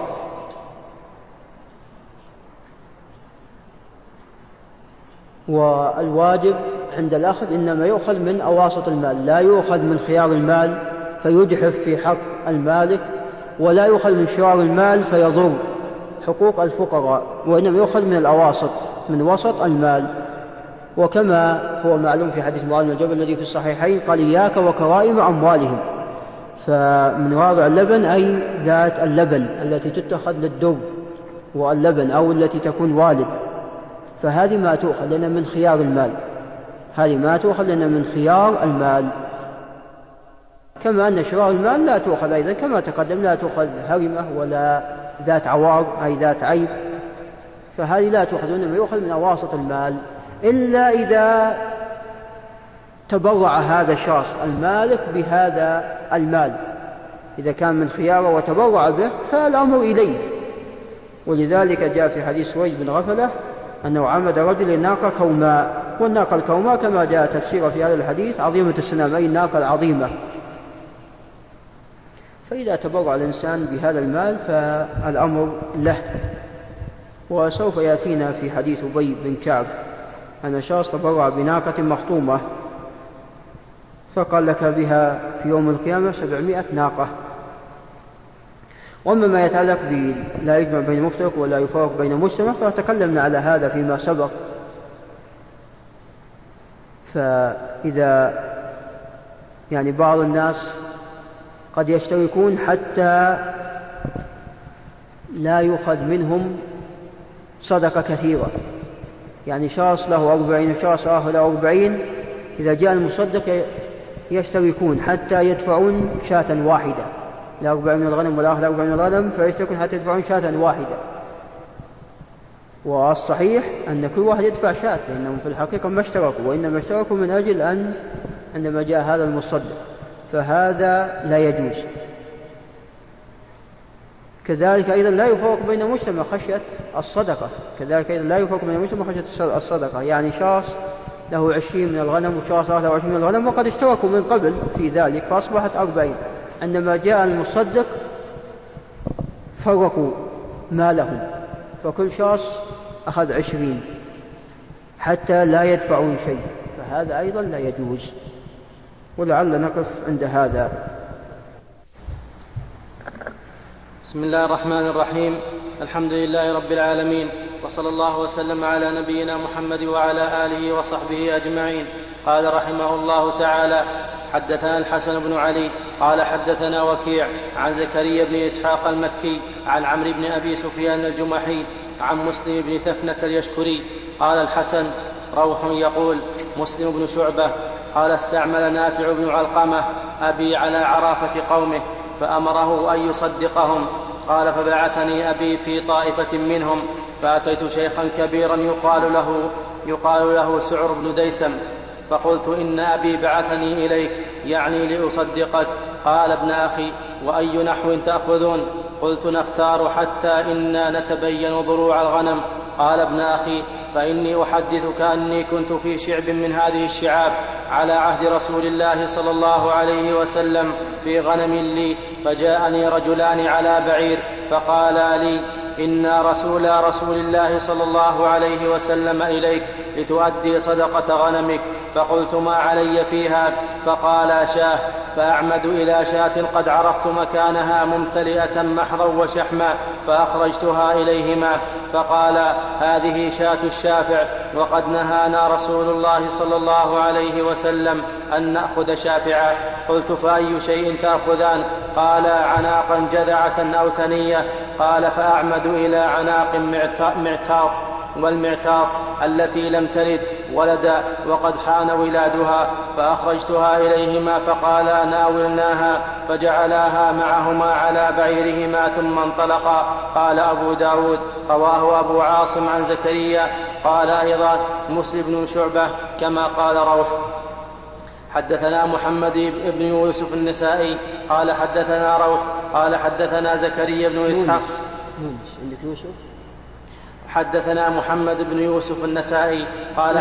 والواجب عند الأخذ إنما يؤخذ من أواسط المال، لا يؤخذ من خيار المال فيجحف في حق المالك، ولا يؤخذ من شرار المال فيضر حقوق الفقراء، وإنما يؤخذ من الأواسط، من وسط المال. وكما هو معلوم في حديث معاذ بن الجبل الذي في الصحيحين قال: إياك وكرائم أموالهم. فمن راضع اللبن أي ذات اللبن التي تتخذ للدب واللبن، أو التي تكون والد، فهذه ما تؤخذ لنا من خيار المال، هذه ما تؤخذ لنا من خيار المال. كما أن شرار المال لا تؤخذ أيضا كما تقدم، لا تؤخذ هرمة ولا ذات عوار أي ذات عيب، فهذه لا تؤخذ، إنما يؤخذ من أواسط المال، إلا إذا تبرع هذا الشخص المالك بهذا المال، إذا كان من خياره وتبرع به فالأمر إليه. ولذلك جاء في حديث سويد بن غفلة أنه عمد رجل ناقة كوماء، والناقة الكوماء كما جاء تفسير في هذا الحديث عظيمة السنام، أي الناقة العظيمة. فإذا تبرع الإنسان بهذا المال فالأمر له. وسوف يأتينا في حديث أبي بن كعب أن شخص تبرع بناقة مخطومة فقال: لك بها في يوم القيامة 700 ناقة. وأما ما يتعلق لا يجمع بين مفترق ولا يفارق بين مجتمع فتكلمنا على هذا فيما سبق. فإذا بعض الناس قد يشتركون حتى لا يؤخذ منهم صدقة كثيرة، شخص له 40 وشخص آخر له 40، إذا جاء المصدق يشتركون حتى يدفعون شاة واحدة، لا 40 من الغنم ولا آخر 40 من الغنم، فيشتركون حتى يدفعون شاة واحدة. والصحيح أن كل واحد يدفع شاة، لأنهم في الحقيقة ما اشتركوا، وإنما اشتركوا من أجل أن عندما جاء هذا المصدق، فهذا لا يجوز. كذلك أيضا لا يفرق بين مجتمع خشية الصدقة، كذلك أيضا لا يفرق بين مجتمع خشية الصدقة، شخص له 20 من الغنم وشخص له 20 من الغنم وقد اشتركوا من قبل في ذلك فأصبحت 40، عندما جاء المصدق فرقوا مالهم، فكل شخص أخذ 20 حتى لا يدفعون شيء، فهذا أيضا لا يجوز. ولعل نقف عند هذا. بسم الله الرحمن الرحيم. الحمد لله رب العالمين، وصلى الله وسلم على نبينا محمد وعلى آله وصحبه أجمعين. قال رحمه الله تعالى: حدثنا الحسن بن علي قال حدثنا وكيع عن زكريا بن إسحاق المكي عن عمرو بن أبي سفيان الجمحي عن مسلم بن ثفنة اليشكري. قال الحسن: روح يقول مسلم بن شعبة قال: استعمل نافع بن علقمة أبي على عرافة قومه فأمره أن يصدقهم. قال: فبعثني أبي في طائفة منهم، فأتيت شيخا كبيرا يقال له سعر بن ديسم، فقلت: إن أبي بعثني إليك لأصدقك. قال: ابن أخي، وأي نحو تأخذون؟ قلت: نختار حتى إنا نتبين ضروع الغنم. قال: ابن أخي، فإني أحدثك أني كنت في شعب من هذه الشعاب على عهد رسول الله صلى الله عليه وسلم في غنم لي، فجاءني رجلان على بعير فقالا لي: إنا رسول الله صلى الله عليه وسلم إليك لتؤدي صدقة غنمك. فقلت: ما علي فيها؟ فقالا: شاه. فأعمد إلى شاة قد عرفت مكانها ممتلئة محضا وشحما، فأخرجتها إليهما، فقالا: هذه شاة الشافع، وقد نهانا رسول الله صلى الله عليه وسلم أن نأخذ شافعا. قلت: فأي شيء تأخذان؟ قالا: عناقا جذعة أو ثنية. قال: فأعمد إلى عناق معتاط، والمعتاط التي لم تلد ولدا وقد حان ولادها، فأخرجتها إليهما فقالا ناولناها، فجعلاها معهما على بعيرهما ثم انطلقا. قال أبو داود: رواه أبو عاصم عن زكريا. قال أيضا مسلم بن شعبة كما قال روح. حدثنا محمد بن يوسف النسائي قال حدثنا روح قال حدثنا زكريا بن إسحاق. حدثنا محمد بن يوسف النسائي قال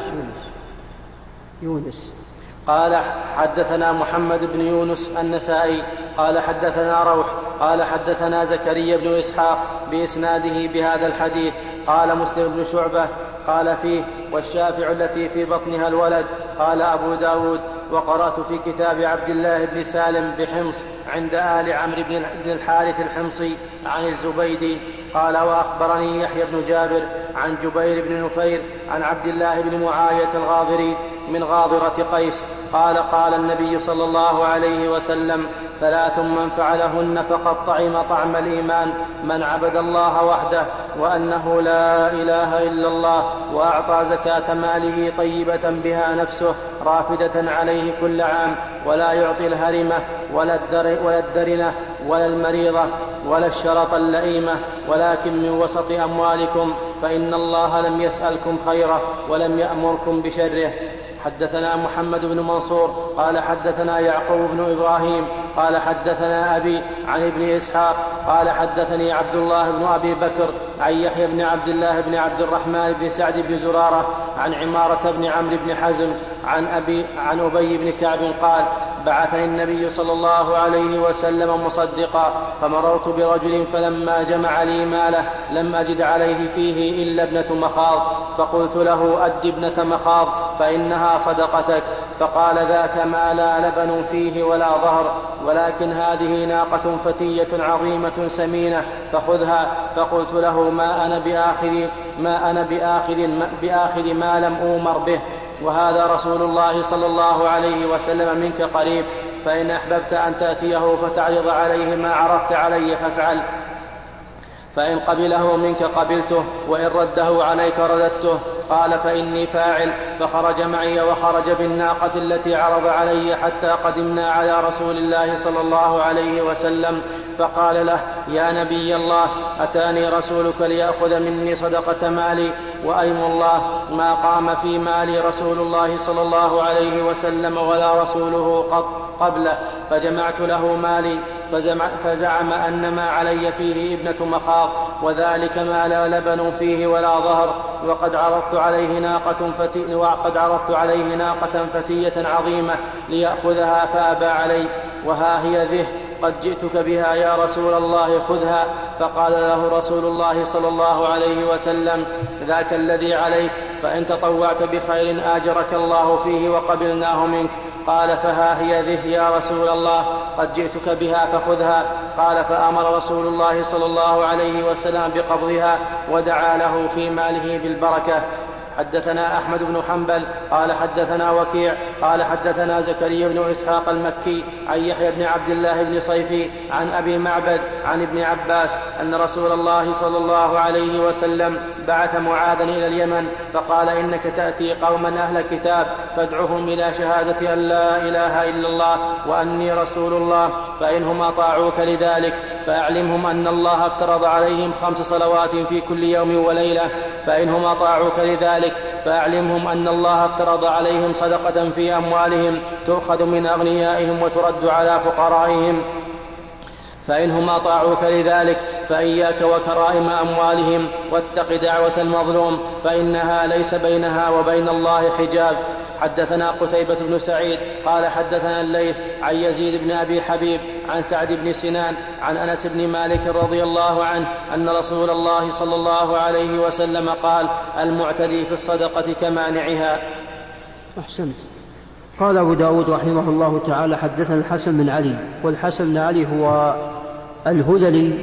قال حدثنا محمد بن يونس النسائي قال حدثنا روح قال حدثنا زكريا بن إسحاق بإسناده بهذا الحديث. قال مسلم بن شعبة قال فيه: والشافع التي في بطنها الولد. قال أبو داود: وقرأت في كتاب عبد الله بن سالم بحمص عند آل عمرو بن الحارث الحمصي عن الزبيدي. قال: وأخبرني يحيى بن جابر عن جبير بن نفير عن عبد الله بن معاية الغاضري من غاضرة قيس قال: قال النبي صلى الله عليه وسلم: 3 من فعلهن فقد طعم طعم الإيمان: من عبد الله وحده وأنه لا إله إلا الله، وأعطى زكاة ماله طيبة بها نفسه رافدة عليه كل عام، ولا يعطي الهرمة ولا الدرنة ولا المريضة ولا الشرط اللئيمة، ولكن من وسط أموالكم، فإن الله لم يسألكم خيره ولم يأمركم بشره. حدثنا محمد بن منصور قال حدثنا يعقوب بن إبراهيم قال حدثنا أبي عن ابن إسحاق قال حدثني عبد الله بن أبي بكر عن يحيى بن عبد الله بن عبد الرحمن بن سعد بن زرارة عن عمارة بن عمرو بن حزم عن أبي بن كعب قال: بعثني النبي صلى الله عليه وسلم مصدقا، فمررت برجل فلما جمع لي ماله لم أجد عليه فيه إلا ابنة مخاض، فقلت له: أد ابنة مخاض فإنها صدقتك. فقال: ذاك ما لا لبن فيه ولا ظهر، ولكن هذه ناقة فتية عظيمة سمينة فخذها. فقلت له: ما أنا بآخذ ما لم أومر به، وهذا رسول الله صلى الله عليه وسلم منك قريب، فإن أحببت أن تأتيه فتعرض عليه ما عرضت علي فافعل، فإن قبله منك قبلته، وإن رده عليك رددته. قال: فإني فاعل. فخرج معي وخرج بالناقة التي عرض علي حتى قدمنا على رسول الله صلى الله عليه وسلم، فقال له: يا نبي الله، أتاني رسولك ليأخذ مني صدقة مالي، وأيم الله ما قام في مالي رسول الله صلى الله عليه وسلم ولا رسوله قبله، فجمعت له مالي، فزعم أن ما علي فيه ابنة مخاض، وذلك ما لا لبن فيه ولا ظهر، وقد عرضت عليه ناقة فتية عظيمة ليأخذها فأبى علي، وها هي ذه قد جئتك بها يا رسول الله، خذها. فقال له رسول الله صلى الله عليه وسلم: ذاك الذي عليك، فإن تطوعت بخير آجرك الله فيه وقبلناه منك. قال: فها هي ذه يا رسول الله، قد جئتك بها فخذها. قال: فأمر رسول الله صلى الله عليه وسلم بقبضها، ودعا له في ماله بالبركة. حدثنا أحمد بن حنبل قال حدثنا وكيع قال حدثنا زكريا بن إسحاق المكي عن يحيى بن عبد الله بن صيفي عن أبي معبد عن ابن عباس أن رسول الله صلى الله عليه وسلم بعث معاذا إلى اليمن، فقال: إنك تأتي قوما أهل كتاب فادعهم إلى شهادة أن لا إله إلا الله وأني رسول الله، فإنهم أطاعوك لذلك فأعلمهم أن الله افترض عليهم 5 صلوات في كل يوم وليلة، فإنهم أطاعوك لذلك فأعلمهم أن الله افترض عليهم صدقة في أموالهم تؤخذ من أغنيائهم وترد على فقرائهم، فإنهم أطاعوك لذلك فإياك وكرائم أموالهم، واتق دعوة المظلوم فإنها ليس بينها وبين الله حجاب. حدثنا قتيبة بن سعيد قال حدثنا الليث عن يزيد بن أبي حبيب عن سعد بن سنان عن أنس بن مالك رضي الله عنه أن رسول الله صلى الله عليه وسلم قال: المعتدي في الصدقة كمانعها. أحسنت. قال أبو داود رحمه الله تعالى: حدثنا الحسن بن علي، والحسن بن علي هو الهذلي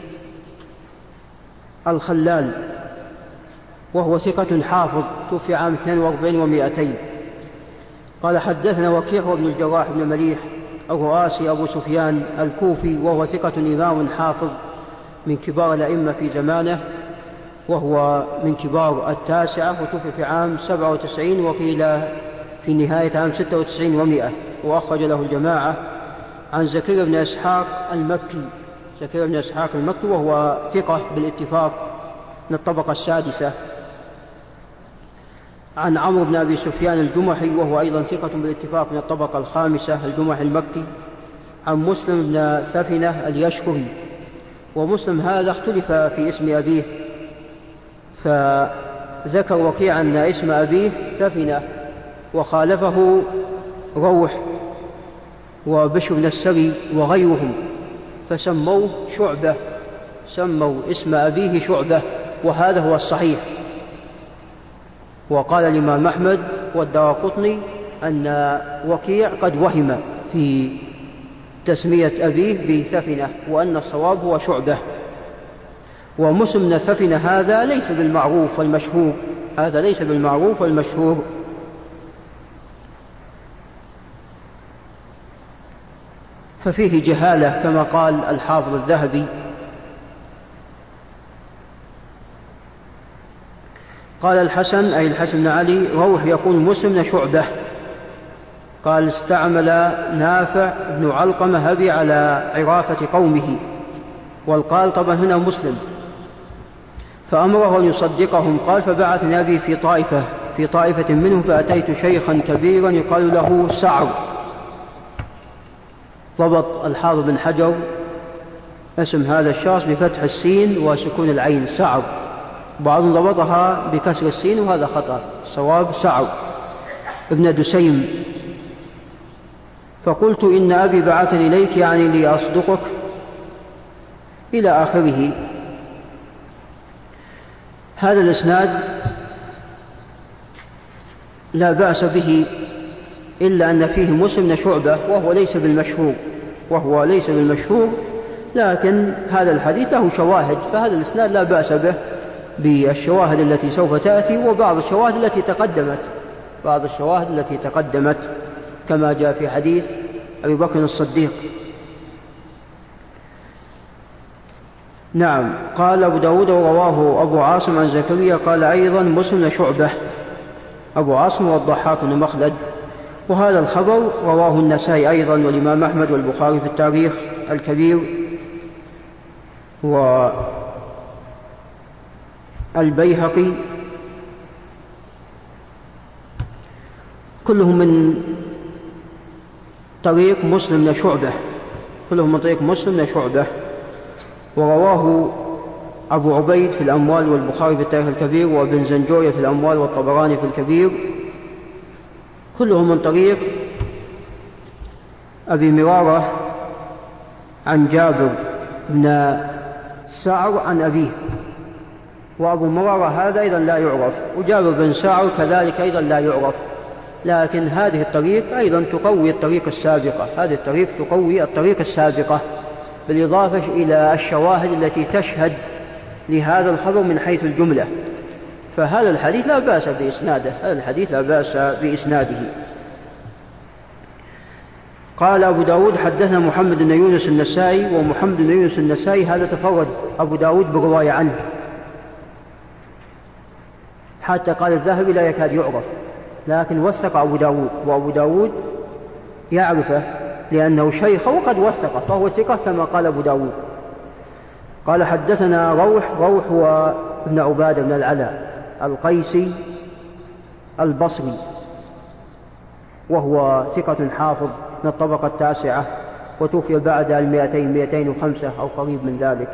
الخلال، وهو ثقة حافظ، توفي عام 42 و200. قال حدثنا وكيع بن الجراح بن مليح الرؤاسي أبو سفيان الكوفي، وهو ثقة إمام حافظ من كبار الأئمة في زمانه، وهو من كبار التاسعة، وتوفي في عام 97 وقيل في نهاية عام 96 و100. وأخرج له الجماعة عن زكريا بن إسحاق المكي، زكريا بن إسحاق المكي وهو ثقة بالاتفاق من الطبقة السادسة. عن عمرو بن أبي سفيان الجمحي وهو أيضا ثقة بالاتفاق من الطبقة الخامسة، الجمحي المكي. عن مسلم بن سفنة اليشكري، ومسلم هذا اختلف في اسم أبيه، فذكر وكيع أن اسم أبيه سفنة، وخالفه روح وبشر بن السري وغيرهم فسموه شعبة، سموا اسم أبيه شعبة، وهذا هو الصحيح. وقال الإمام أحمد والدارقطني أن وكيع قد وهم في تسمية أبيه بسفنة، وأن الصواب هو شعبة. ومسلم بن سفنة هذا ليس بالمعروف والمشهور، هذا ليس بالمعروف والمشهور. ففيه جهالة كما قال الحافظ الذهبي. قال الحسن أي الحسن بن علي روح يقول مسلم شعبة. قال استعمل نافع بن علقمة هبي على عرافة قومه، والقال طبعا هنا مسلم، فأمره أن يصدقهم. قال فبعثني أبي في طائفة منهم، فأتيت شيخا كبيرا يقال له سعر. ضبط الحافظ بن حجر اسم هذا الشخص بفتح السين وسكون العين سعر، بعضهم ضبطها بكسر السين وهذا خطأ، صواب سعر ابن دسيم. فقلت إن أبي بعثني إليك يعني لأصدقك إلى آخره. هذا الإسناد لا بأس به، إلا أن فيه مسلم شعبة وهو ليس بالمشهور، لكن هذا الحديث له شواهد، فهذا الإسناد لا بأس به بالشواهد التي سوف تأتي، وبعض الشواهد التي تقدمت كما جاء في حديث أبي بكر الصديق. نعم. قال أبو داود ورواه أبو عاصم عن زكريا قال أيضا مسلم شعبة، أبو عاصم والضحاك بن مخلد. وهذا الخبر رواه النسائي أيضا والإمام أحمد والبخاري في التاريخ الكبير والبيهقي، كلهم من طريق مسلم بن شعبة. ورواه أبو عبيد في الأموال والبخاري في التاريخ الكبير، وابن زنجوية في الأموال والطبراني في الكبير، كلهم من طريق أبي مرارة عن جابر بن سعر عن أبيه. وأبو مرارة هذا أيضا لا يعرف، وجابر بن سعر كذلك أيضا لا يعرف، لكن هذه الطريق أيضا تقوي الطريق السابقة، بالإضافة إلى الشواهد التي تشهد لهذا الخبر من حيث الجملة. فهذا الحديث لا بأس بإسناده. قال أبو داود حدثنا محمد بن يونس النسائي، ومحمد بن يونس النسائي هذا تفرد أبو داود بالرواية عنه، حتى قال الذهبي لا يكاد يعرف، لكن وثق أبو داود، وأبو داود يعرفه لأنه شيخ وقد وثقه، فهو ثقة كما قال أبو داود. قال حدثنا روح هو ابن عبادة بن العلاء القيسي البصري، وهو ثقة حافظ من الطبقة التاسعة، وتوفي بعد 205 أو قريب من ذلك.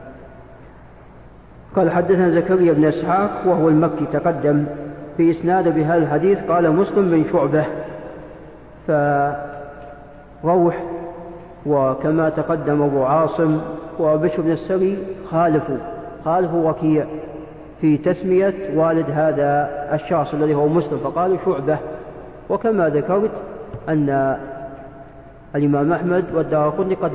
قال حدثنا زكريا بن إسحاق وهو المكي تقدم في إسناد بهذا الحديث. قال مسلم بن شعبة، فروح وكما تقدم أبو عاصم وبشر بن السري خالفوا وكيع في تسمية والد هذا الشخص الذي هو مسلم، فقالوا شعبة. وكما ذكرت أن الإمام أحمد والدارقطني قد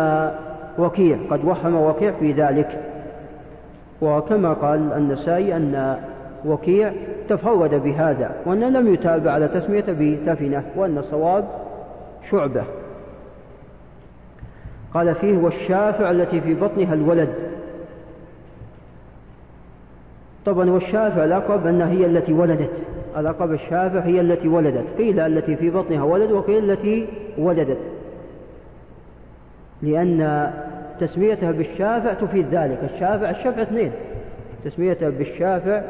وهم وكيع في ذلك. وكما قال النسائي أن وكيع تفرد بهذا، وأن لم يتابع على تسمية بسفنة، وأن الصواب شعبة. قال فيه والشافع التي في بطنها الولد، طبعا والشافع الأقرب أنها هي التي ولدت، الأقرب الشافع هي التي ولدت، قيل التي في بطنها ولد وقيل التي ولدت، لأن تسميتها بالشافع تفيد ذلك. الشافع اثنين، تسميتها بالشافع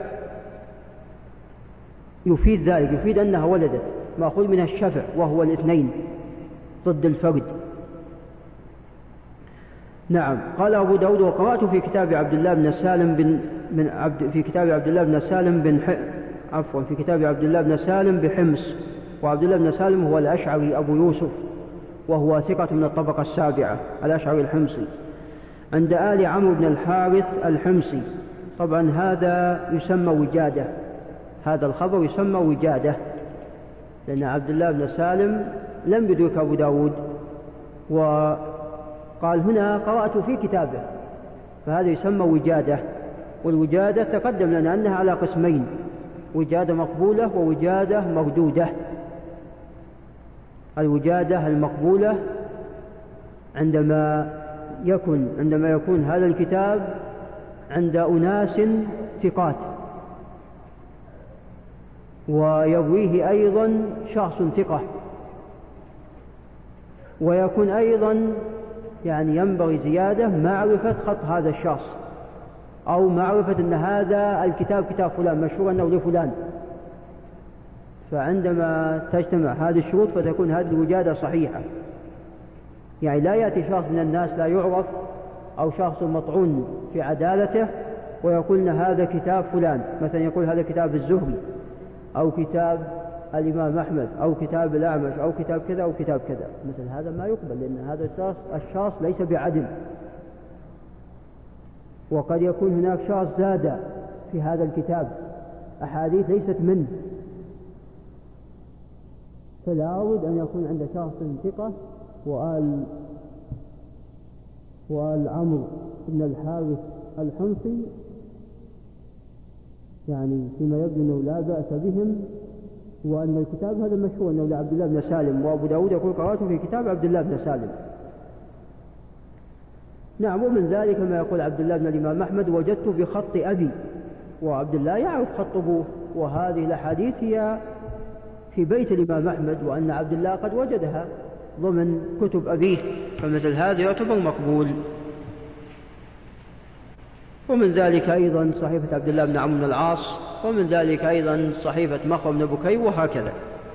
يفيد ذلك، يفيد أنها ولدت، مأخوذ من الشفع وهو الاثنين ضد الفرد. نعم. قال أبو داود: وقرأت في كتاب عبد الله بن سالم في كتاب عبد الله بن سالم بحمص، وعبد الله بن سالم هو الأشعري أبو يوسف، وهو ثقة من الطبقة السابعة، الأشعري الحمصي، عند آل عمرو بن الحارث الحمصي. طبعا هذا يسمى وجادة، هذا الخبر يسمى وجادة، لأن عبد الله بن سالم لم يدرك أبو داود، وقال هنا قرأت في كتابه، فهذا يسمى وجادة. والوجادة تقدم لنا أنها على قسمين: وجادة مقبولة ووجادة مردودة. الوجادة المقبولة عندما يكون هذا الكتاب عند أناس ثقات، ويرويه أيضا شخص ثقة، ويكون أيضا ينبغي زيادة معرفة خط هذا الشخص، أو معرفة أن هذا الكتاب كتاب فلان مشهور أنه لفلان. فعندما تجتمع هذه الشروط فتكون هذه الوجادة صحيحة. لا يأتي شخص من الناس لا يعرف أو شخص مطعون في عدالته ويقول هذا كتاب فلان، مثلا يقول هذا كتاب الزهري أو كتاب الإمام أحمد أو كتاب الأعمش أو كتاب كذا أو كتاب كذا، مثل هذا ما يقبل، لأن هذا الشخص ليس بعدل، وقد يكون هناك شخص زاد في هذا الكتاب أحاديث ليست منه، فلا بد أن يكون عند شخص ثقة. وآل عمرو بن الحارث الحمصي فيما يبدو أنه لا بأس بهم، وأن الكتاب هذا مشهور أنه لعبد الله بن سالم، وأبو داود يقول قرأته في كتاب عبد الله بن سالم. نعم. ومن ذلك ما يقول عبد الله بن الإمام أحمد: وجدت بخط أبي، وعبد الله يعرف خط أبوه، وهذه الأحاديث هي في بيت الإمام أحمد، وأن عبد الله قد وجدها ضمن كتب أبيه، فمثل هذا يعتبر مقبول. ومن ذلك أيضا صحيفة عبد الله بن عمرو بن العاص، ومن ذلك أيضا صحيفة مخرم بن بكير، وهكذا.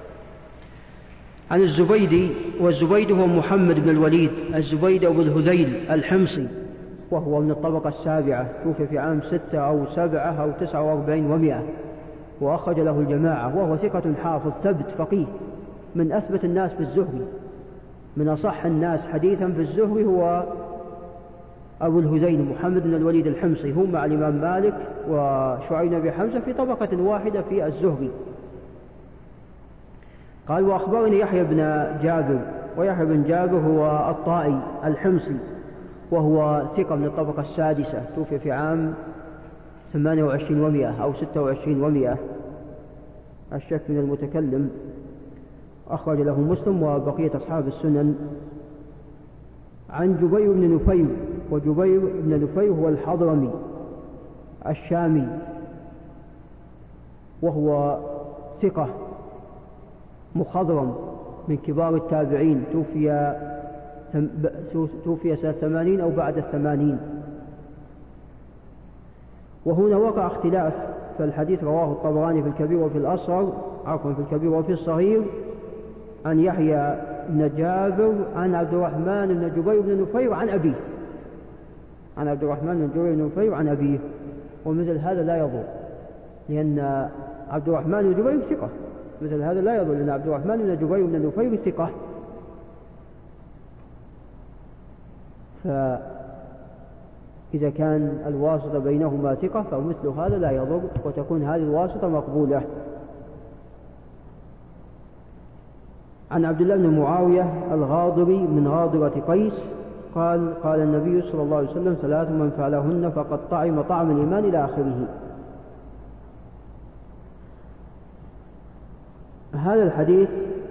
عن الزبيدي، والزبيد هو محمد بن الوليد الزبيد أبو الهذيل الحمصي، وهو من الطبقة السابعة، توفي في عام 6 أو 7 أو 49 و100، وأخرج له الجماعة، وهو ثقة حافظ ثبت فقيه، من أثبت الناس في الزهري، من أصح الناس حديثا في الزهري هو أبو الهذيل محمد بن الوليد الحمصي، هم مع الإمام مالك وشعيب بن أبي حمزة في طبقة واحدة في الزهري. قال: وأخبرني يحيى بن جابر، ويحيى بن جابر هو الطائي الحمصي، وهو ثقة من الطبقة السادسة، توفي في عام 28 و100 أو 26 و100، الشك من المتكلم، أخرج له مسلم وبقية أصحاب السنن. عن جبير بن نفير، وجبير بن نفير هو الحضرمي الشامي، وهو ثقة مخضرم من كبار التابعين، توفي سنة 80 أو بعد 80. وهنا وقع اختلاف، فالحديث رواه الطبراني في الكبير وفي الأصغر، في الكبير وفي الصغير، عن يحيى بن جابر عن عبد الرحمن بن جبير بن نفير عن أبيه، عن عبد الرحمن بن جبير بن نفير عن أبيه. ومثل هذا لا يضر، لأن عبد الرحمن بن جبير ثقة، مثل هذا لا يضر، لأن عبد الرحمن بن جبير بن نفير ثقة. فإذا كان الواسطة بينهما ثقة فمثل هذا لا يضر، وتكون هذه الواسطة مقبولة. عن عبد الله بن معاوية الغاضري من غاضرة قيس قال: قال النبي صلى الله عليه وسلم: 3 من فعلهن فقد طعم طعم الإيمان، إلى آخره. هذا الحديث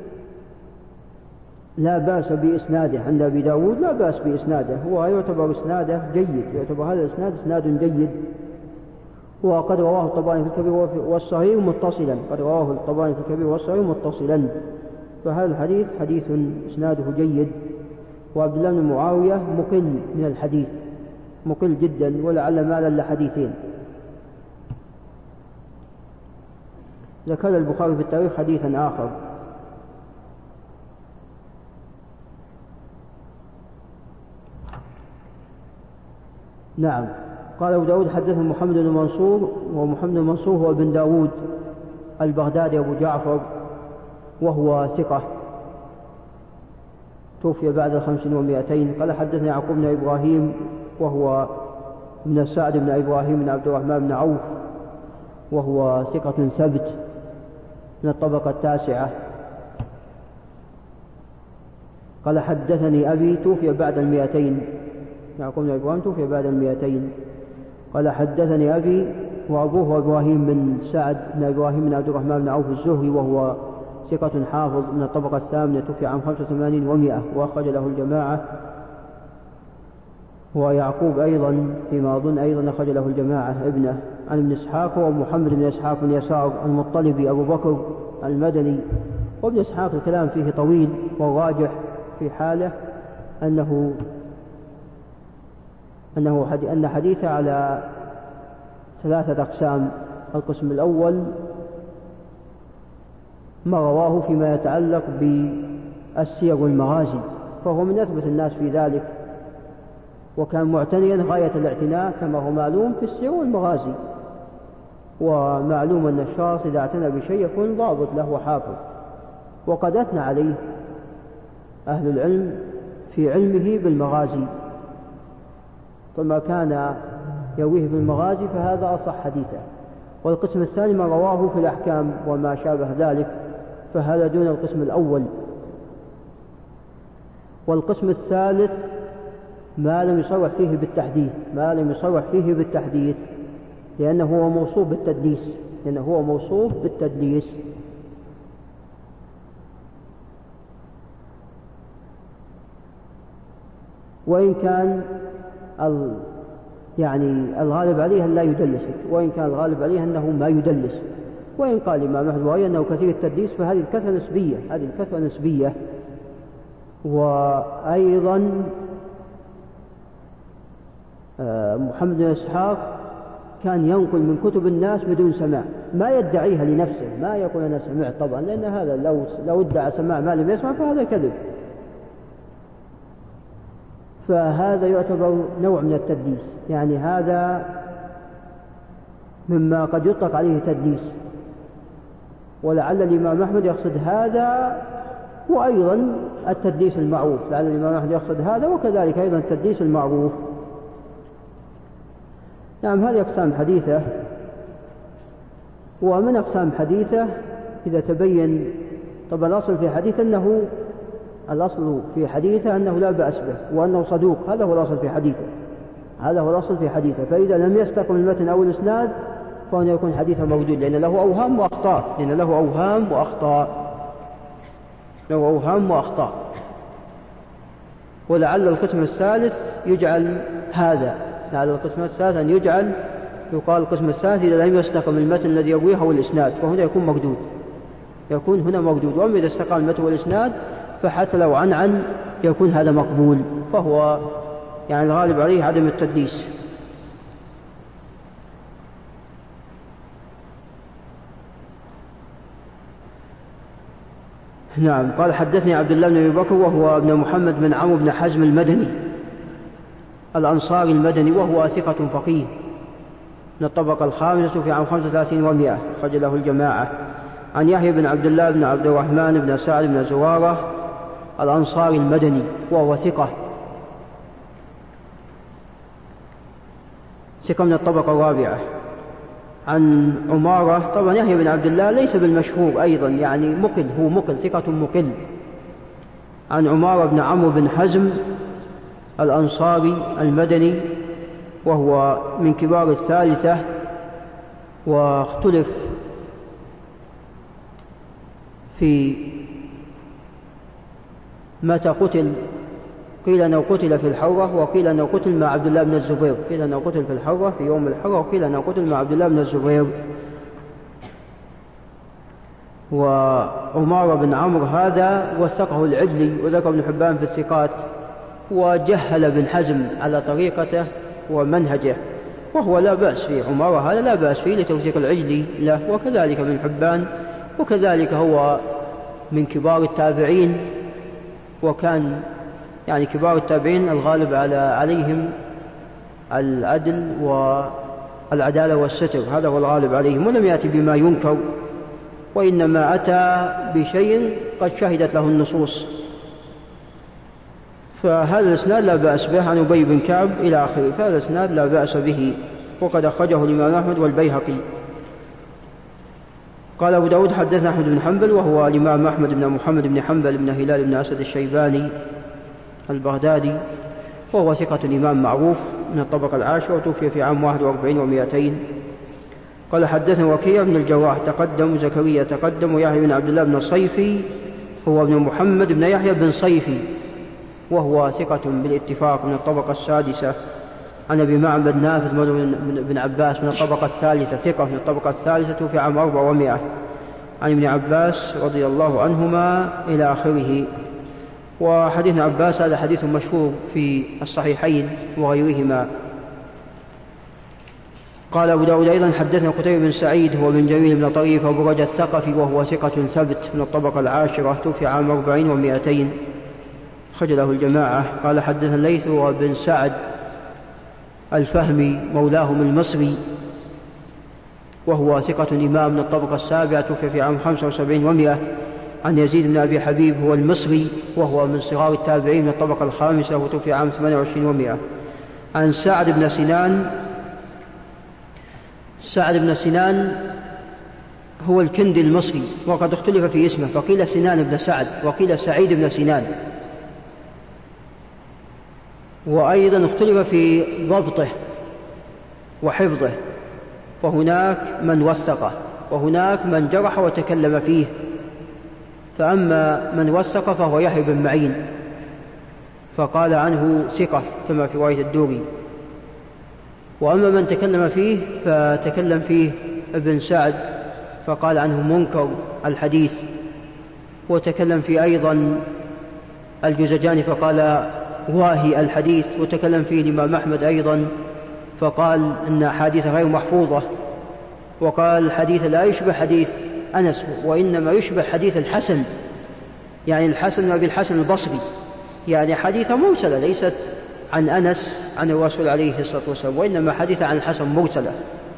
لا بأس بإسناده عند أبي داود، لا بأس بإسناده، هو يعتبر إسناده جيد، يعتبر هذا الإسناد إسناد جيد. وقد رواه الطبراني في الكبير والصغير متصلا، قد رواه الطبراني في الكبير والصغير متصلا. فهذا الحديث حديث إسناده جيد. وعبد الله بن معاوية مقل من الحديث، مقل جدا، ولعل مالا لحديثين. ذكر البخاري في التاريخ حديثا آخر. نعم. قال أبو داود حدثنا محمد بن منصور، ومحمد بن منصور هو بن داود البغدادي أبو جعفر، وهو ثقة، توفي بعد 500. قال حدثنا يعقوب بن إبراهيم، وهو من سعد بن إبراهيم بن عبد الرحمن بن عوف، وهو ثقة ثبت من الطبقة التاسعة. قال حدثني أبي، توفي بعد 200. يعقوب بن إبراهيم توفي بعد 200. قال حدثني أبي، وأبوه إبراهيم بن سعد بن إبراهيم بن عبد الرحمن بن عوف الزهري، وهو ثقة حافظ من الطبقة الثامنة، توفي عام 85 و100، وأخرج له الجماعة. ويعقوب أيضا فيما أظن أيضا أخرج له الجماعة ابنه. عن ابن إسحاق ومحمد بن إسحاق بن يسار المطلبي أبو بكر المدني. وابن إسحاق الكلام فيه طويل، والراجح في حاله أن حديثه على 3 أقسام. القسم الأول ما رواه فيما يتعلق بالسير والمغازي، فهو من أثبت الناس في ذلك، وكان معتنيا غاية الاعتناء كما هو معلوم في السير والمغازي. ومعلوم أن الشخص إذا اعتنى بشيء يكون ضابط له وحافظ، وقد أثنى عليه أهل العلم في علمه بالمغازي، فما كان يرويه بالمغازي فهذا أصح حديثه. والقسم الثاني ما رواه في الأحكام وما شابه ذلك، فهذا دون القسم الأول. والقسم الثالث ما لم يصرح فيه بالتحديث، لأنه هو موصوف بالتدليس. وإن كان الغالب عليه أن لا يدلس، وإن كان الغالب عليه أنه ما يدلس. وإن قال الإمام أحمد وغيره أنه كثير التدليس، فهذه الكثرة نسبية. وأيضا محمد بن إسحاق كان ينقل من كتب الناس بدون سماع، ما يدعيها لنفسه، ما يقول أنا سمعت طبعا، لأن هذا لو ادعى سماع ما لم يسمع فهذا كذب. فهذا يعتبر نوع من التدليس، يعني هذا مما قد يطلق عليه تدليس. ولعل الإمام أحمد يقصد هذا، وأيضا التدليس المعروف، لعل الإمام أحمد يقصد هذا، وكذلك أيضا التدليس المعروف. نعم. هذه أقسام حديثة. ومن أقسام حديثة إذا تبين، طبعا الأصل في حديثه أنه لا بأس به وأنه صدوق، هذا هو الأصل في حديثه. فإذا لم يستقم المتن أو الإسناد فهنا يكون حديثه موجود، لأن له أوهام وأخطاء. ولعل القسم الثالث يجعل هذا، أن يقال القسم الثالث إذا لم يستقم المتن الذي يرويه أو الإسناد، فهنا يكون هنا مردود. وأما إذا استقام المتن والإسناد فحتى لو عن يكون هذا مقبول، فهو الغالب عليه عدم التدليس. نعم. قال حدثني عبد الله بن أبي بكر، وهو ابن محمد بن عمرو بن حزم المدني الأنصاري المدني، وهو ثقة فقيه من الطبقة الخامسة، في عام 35 و100، أخرج له الجماعة. عن يحيى بن عبد الله بن عبد الرحمن بن سعد بن زرارة الأنصاري المدني، وهو ثقة من الطبقة الرابعة. عن عمارة، طبعا يحيى بن عبد الله ليس بالمشهور أيضا، مقل، ثقة مقل. عن عمارة بن عمرو بن حزم الأنصاري المدني، وهو من كبار الثالثة، واختلف في متى قتل قيل أنه قتل في الحرة، وقيل أنه قتل مع عبد الله بن الزبير. قيل أنه قتل في الحرة في يوم الحرة، وقيل أنه قتل مع عبد الله بن الزبير. وعمار بن عمرو هذا وثقه العجلي، وذكر ابن حبان في الثقات، وجهل بن حزم على طريقته ومنهجه، وهو لا بأس فيه. عمار هذا لا بأس فيه لتوثيق العجلي له، وكذلك ابن حبان، وكذلك هو من كبار التابعين، وكان يعني كبار التابعين الغالب عليهم العدل والعدالة والستر، هذا هو الغالب عليهم، ولم يأتي بما ينكر، وإنما أتى بشيء قد شهدت له النصوص. فهذا الإسناد لا بأس به، عن أبي بن كعب إلى آخره، فهذا الإسناد لا بأس به، وقد أخرجه الإمام أحمد والبيهقي. قال أبو داود حدثنا أحمد بن حنبل، وهو الإمام أحمد بن محمد بن حنبل بن هلال بن أسد الشيباني البغدادي، وهو ثقة الإمام معروف من الطبقة العاشرة، وتوفي في عام 41 و200. قال حدثنا وكيع بن الجراح تقدم، زكريا تقدم، ويحيى بن عبد الله بن الصيفي هو ابن محمد بن يحيى بن صيفي، وهو ثقة بالاتفاق من الطبقة السادسة، عن أبي معبد نافذ بن عباس من الطبقة الثالثة، ثقة من الطبقة الثالثة، في عام 400، عن ابن عباس رضي الله عنهما إلى آخره. وحديث ابن عباس هذا حديث مشهور في الصحيحين وغيرهما. قال أبو داود أيضا حدثنا قتيبة بن سعيد هو بن جميل بن طريف أبو رجا الثقفي، وهو ثقة ثبت من الطبقة العاشرة، توفي عام 40 و200، خرج له الجماعة. قال حدثنا الليث وبن سعد الفهمي مولاهم المصري، وهو ثقة إمام من الطبقة السابعة، توفي في عام 75 و100، عن يزيد بن أبي حبيب هو المصري، وهو من صغار التابعين من الطبقة الخامسة، وتوفي عام 28 و100، عن سعد بن سنان. سعد بن سنان هو الكندي المصري، وقد اختلف في اسمه، فقيل سنان بن سعد، وقيل سعيد بن سنان، وأيضا اختلف في ضبطه وحفظه، فهناك من وثقه وهناك من جرح وتكلم فيه. فأما من وثق فهو يحيى بن معين، فقال عنه ثقة كما في رواية الدوري. وأما من تكلم فيه فتكلم فيه ابن سعد، فقال عنه منكر الحديث. وتكلم فيه أيضا الجزجاني فقال واهي الحديث. وتكلم فيه الإمام أحمد أيضا فقال إن حديث غير محفوظة، وقال الحديث لا يشبه حديث أنس، وإنما يشبه حديث الحسن، يعني الحسن وابي الحسن البصري، يعني حديثة مرسلة ليست عن أنس عن الرسول عليه الصلاة والسلام، وإنما حديث عن الحسن مرسلة.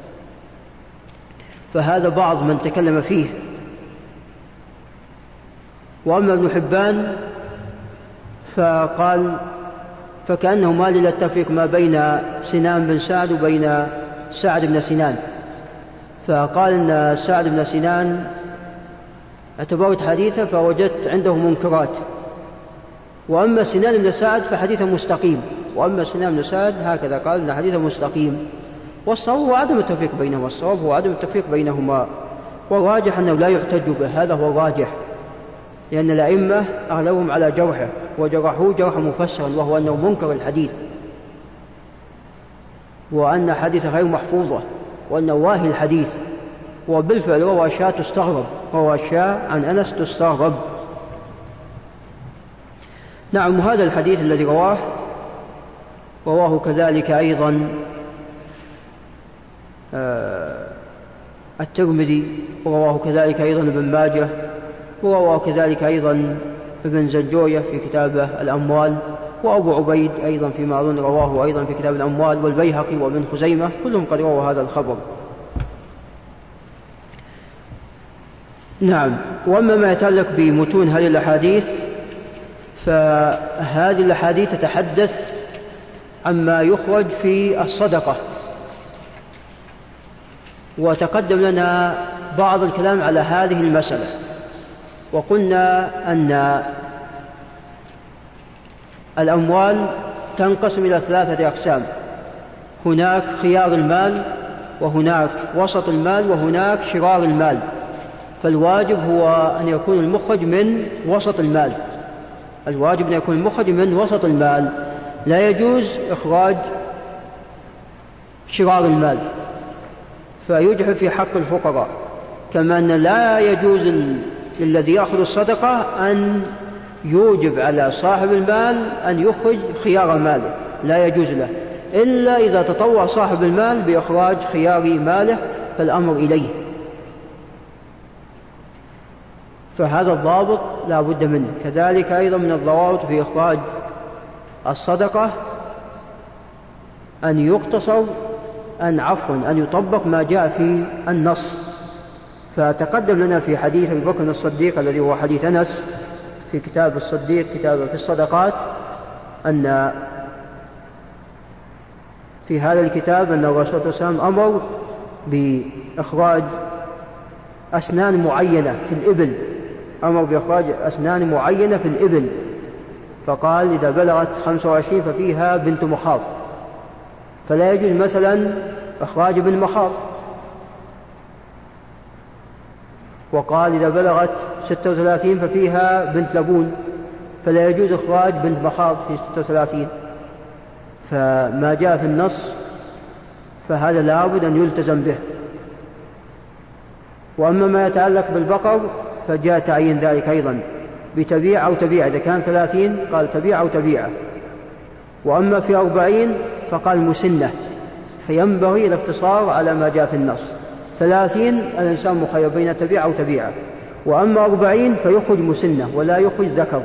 فهذا بعض من تكلم فيه. وأما ابن حبان فقال فكأنه مال إلى التفريق ما بين سنان بن سعد وبين سعد بن سنان، فقال إن سعد بن سنان اعتبرت حديثه فوجدت عنده منكرات، وأما سنان بن سعد فحديثه مستقيم. وأما سنان بن سعد هكذا قال إن حديثه مستقيم. والصواب هو عدم التفريق بينهما، والصواب هو عدم التفريق بينهما، والراجح أنه لا يحتج به، هذا هو الراجح، لأن الأئمة أغلبهم على جرحه وجرحوه جرحا مفسرا، وهو أنه منكر الحديث، وأن حديث غير محفوظة، وأنه واهي الحديث. وبالفعل روى أشياء تستغرب، روى أشياء عن أنس تستغرب. نعم، هذا الحديث الذي رواه كذلك أيضا الترمذي، ورواه كذلك أيضا ابن ماجه، ورواه كذلك أيضا ابن زنجوية في كتابه الأموال، وأبو عبيد أيضا فيما أظن رواه أيضا في كتاب الأموال، والبيهقي وابن خزيمة، كلهم قد رووا هذا الخبر. نعم. وأما ما يتعلق بمتون هذه الأحاديث، فهذه الأحاديث تتحدث عما يخرج في الصدقة، وتقدم لنا بعض الكلام على هذه المسألة، وقلنا أن الأموال تنقسم إلى 3 أقسام: هناك خيار المال، وهناك وسط المال، وهناك شرار المال. فالواجب هو أن يكون المخرج من وسط المال، الواجب أن يكون المخرج من وسط المال. لا يجوز إخراج شرار المال فيجحف في حق الفقراء، كما أن لا يجوز للذي يأخذ الصدقة أن يوجب على صاحب المال أن يخرج خيار ماله، لا يجوز له إلا إذا تطوع صاحب المال بإخراج خيار ماله فالأمر إليه. فهذا الضابط لا بد منه. كذلك أيضا من الضوابط في إخراج الصدقة أن يقتصر أن يطبق ما جاء في النص. فتقدم لنا في حديث أبي بكر الصديق الذي هو حديث أنس في كتاب الصديق، كتاب في الصدقات، أن في هذا الكتاب أن الرسول صلى الله عليه وسلم أمر بإخراج أسنان معينة في الإبل، أمر بإخراج أسنان معينة في الإبل، فقال إذا بلغت 25 ففيها بنت مخاض، فلا يجوز مثلا إخراج ابن مخاض. وقال إذا بلغت 36 ففيها بنت لبون، فلا يجوز إخراج بنت مخاض في 36. فما جاء في النص فهذا لابد أن يلتزم به. وأما ما يتعلق بالبقر فجاء تعيين ذلك أيضا بتبيع أو تبيع، إذا كان 30 قال تبيع أو تبيع. وأما في 40 فقال مسنة، فينبغي الاقتصار على ما جاء في النص. 30 الإنسان مخير بين تبيع أو تبيع، وأما 40 فيخرج مسنة ولا يخرج ذكر.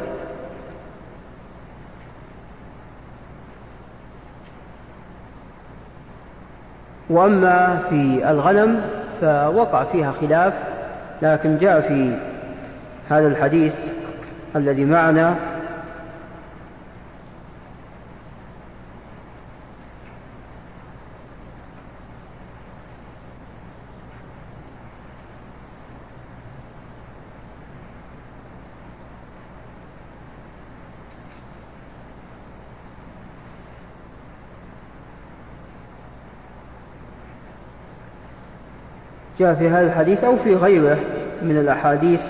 وأما في الغنم فوقع فيها خلاف، لكن جاء في هذا الحديث الذي معنا جاء في هذا الحديث أو في غيره من الأحاديث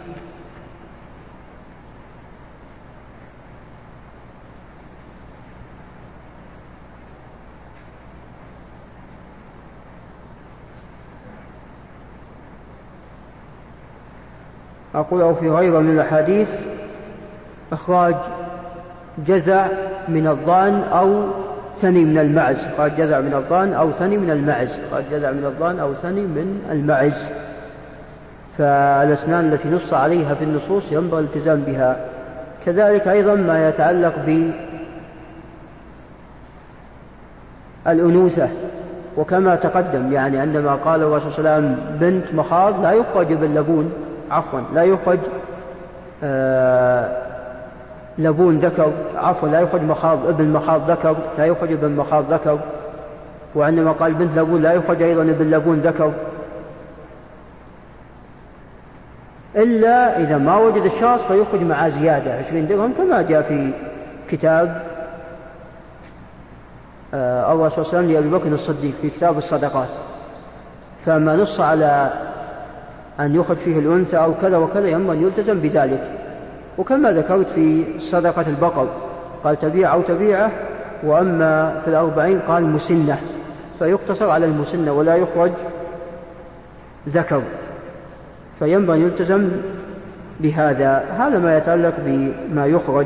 أقول أو في غيره من الأحاديث إخراج جزع من الضان أو ثني من المعز، قال جزع من الضان أو ثني من المعز، قال جزع من الضان أو ثني من المعز. فالأسنان التي نص عليها في النصوص ينبغي الالتزام بها. كذلك أيضا ما يتعلق بالأنوثة، وكما تقدم يعني عندما قال الرسول صلى الله عليه وسلم بنت مخاض لا يخرج باللبون، لا يخرج لبون ذكر، لا يخرج ابن مخاض ذكر، لا يخرج ابن مخاض ذكر. وعندما قال بنت لبون لا يخرج أيضا ابن لبون ذكر، إلا إذا ما وجد الشخص فيخرج مع زيادة 20 درهم، كما جاء في كتاب الرسول صلى الله عليه وسلم لأبي بكر الصديق في كتاب الصدقات. فما نص على أن يخرج فيه الأنثى أو كذا وكذا ينبغي أن يلتزم بذلك. وكما ذكرت في صدقة البقر قال تبيع أو تبيعه، وأما في 40 قال مسنة، فيقتصر على المسنة ولا يخرج ذكر، فينبغي أن يلتزم بهذا. هذا ما يتعلق بما يخرج.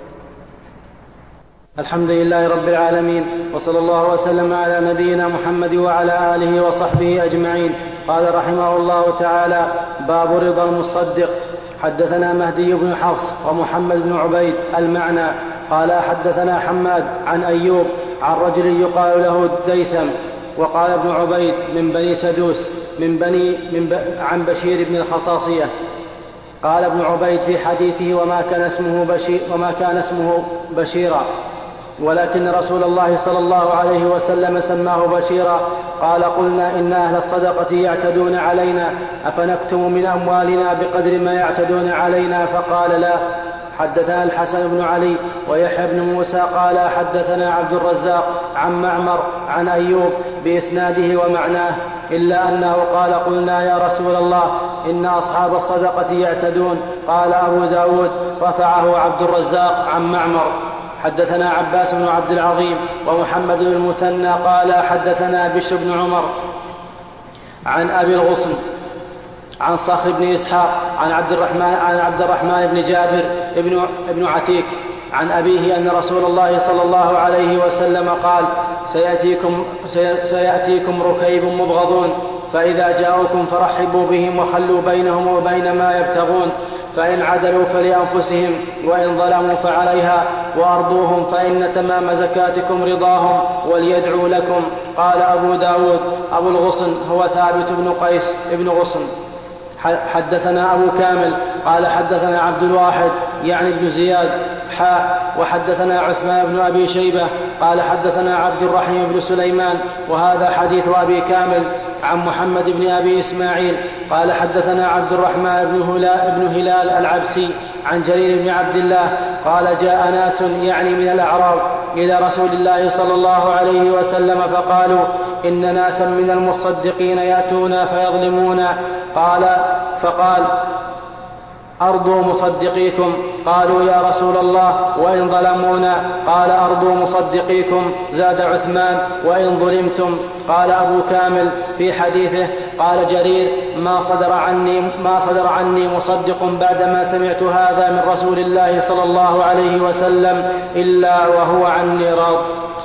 الحمد لله رب العالمين، وصلى الله وسلم على نبينا محمد وعلى آله وصحبه أجمعين. قال رحمه الله تعالى: باب رضا المصدق. حدثنا مهدي بن حفص ومحمد بن عبيد المعنى قال حدثنا حماد عن أيوب عن رجل يقال له الديسم، وقال ابن عبيد من بني سدوس عن بشير بن الخصاصية. قال ابن عبيد في حديثه: وما كان اسمه بشيرا، ولكن رسول الله صلى الله عليه وسلم سماه بشيرا. قال: قلنا إن أهل الصدقة يعتدون علينا، أفنكتم من أموالنا بقدر ما يعتدون علينا؟ فقال: لا. حدثنا الحسن بن علي ويحيى بن موسى قال حدثنا عبد الرزاق عن معمر عن أيوب بإسناده ومعناه إلا أنه قال قلنا يا رسول الله إن أصحاب الصدقة يعتدون. قال أبو داود رفعه عبد الرزاق عن معمر. حدثنا عباس بن عبد العظيم ومحمد بن المثنى قال حدثنا بشر بن عمر عن أبي الغصن عن صخر بن إسحاق عن عبد الرحمن بن جابر بن عتيك عن أبيه أن رسول الله صلى الله عليه وسلم قال سيأتيكم ركيب مبغضون فإذا جاءوكم فرحبوا بهم وخلوا بينهم وبين ما يبتغون فإن عدلوا فلأنفسهم وإن ظلموا فعليها وأرضوهم فإن تمام زكاتكم رضاهم وليدعوا لكم. قال أبو داود أبو الغصن هو ثابت بن قيس بن غصن. حدثنا أبو كامل قال حدثنا عبد الواحد يعني بن زياد وحدثنا عثمان بن أبي شيبة قال حدثنا عبد الرحيم بن سليمان وهذا حديث أبي كامل عن محمد بن أبي إسماعيل قال حدثنا عبد الرحمن بن هلال العبسي عن جرير بن عبد الله قال جاء ناس يعني من الأعراب إلى رسول الله صلى الله عليه وسلم فقالوا إن ناسا من المصدقين يأتونا فيظلمون. فقال أرضوا مصدقيكم. قالوا يا رسول الله وإن ظلمونا؟ قال أرضوا مصدقيكم. زاد عثمان وإن ظلمتم. قال أبو كامل في حديثه قال جرير ما صدر عني مصدق بعدما سمعت هذا من رسول الله صلى الله عليه وسلم إلا وهو عني راض.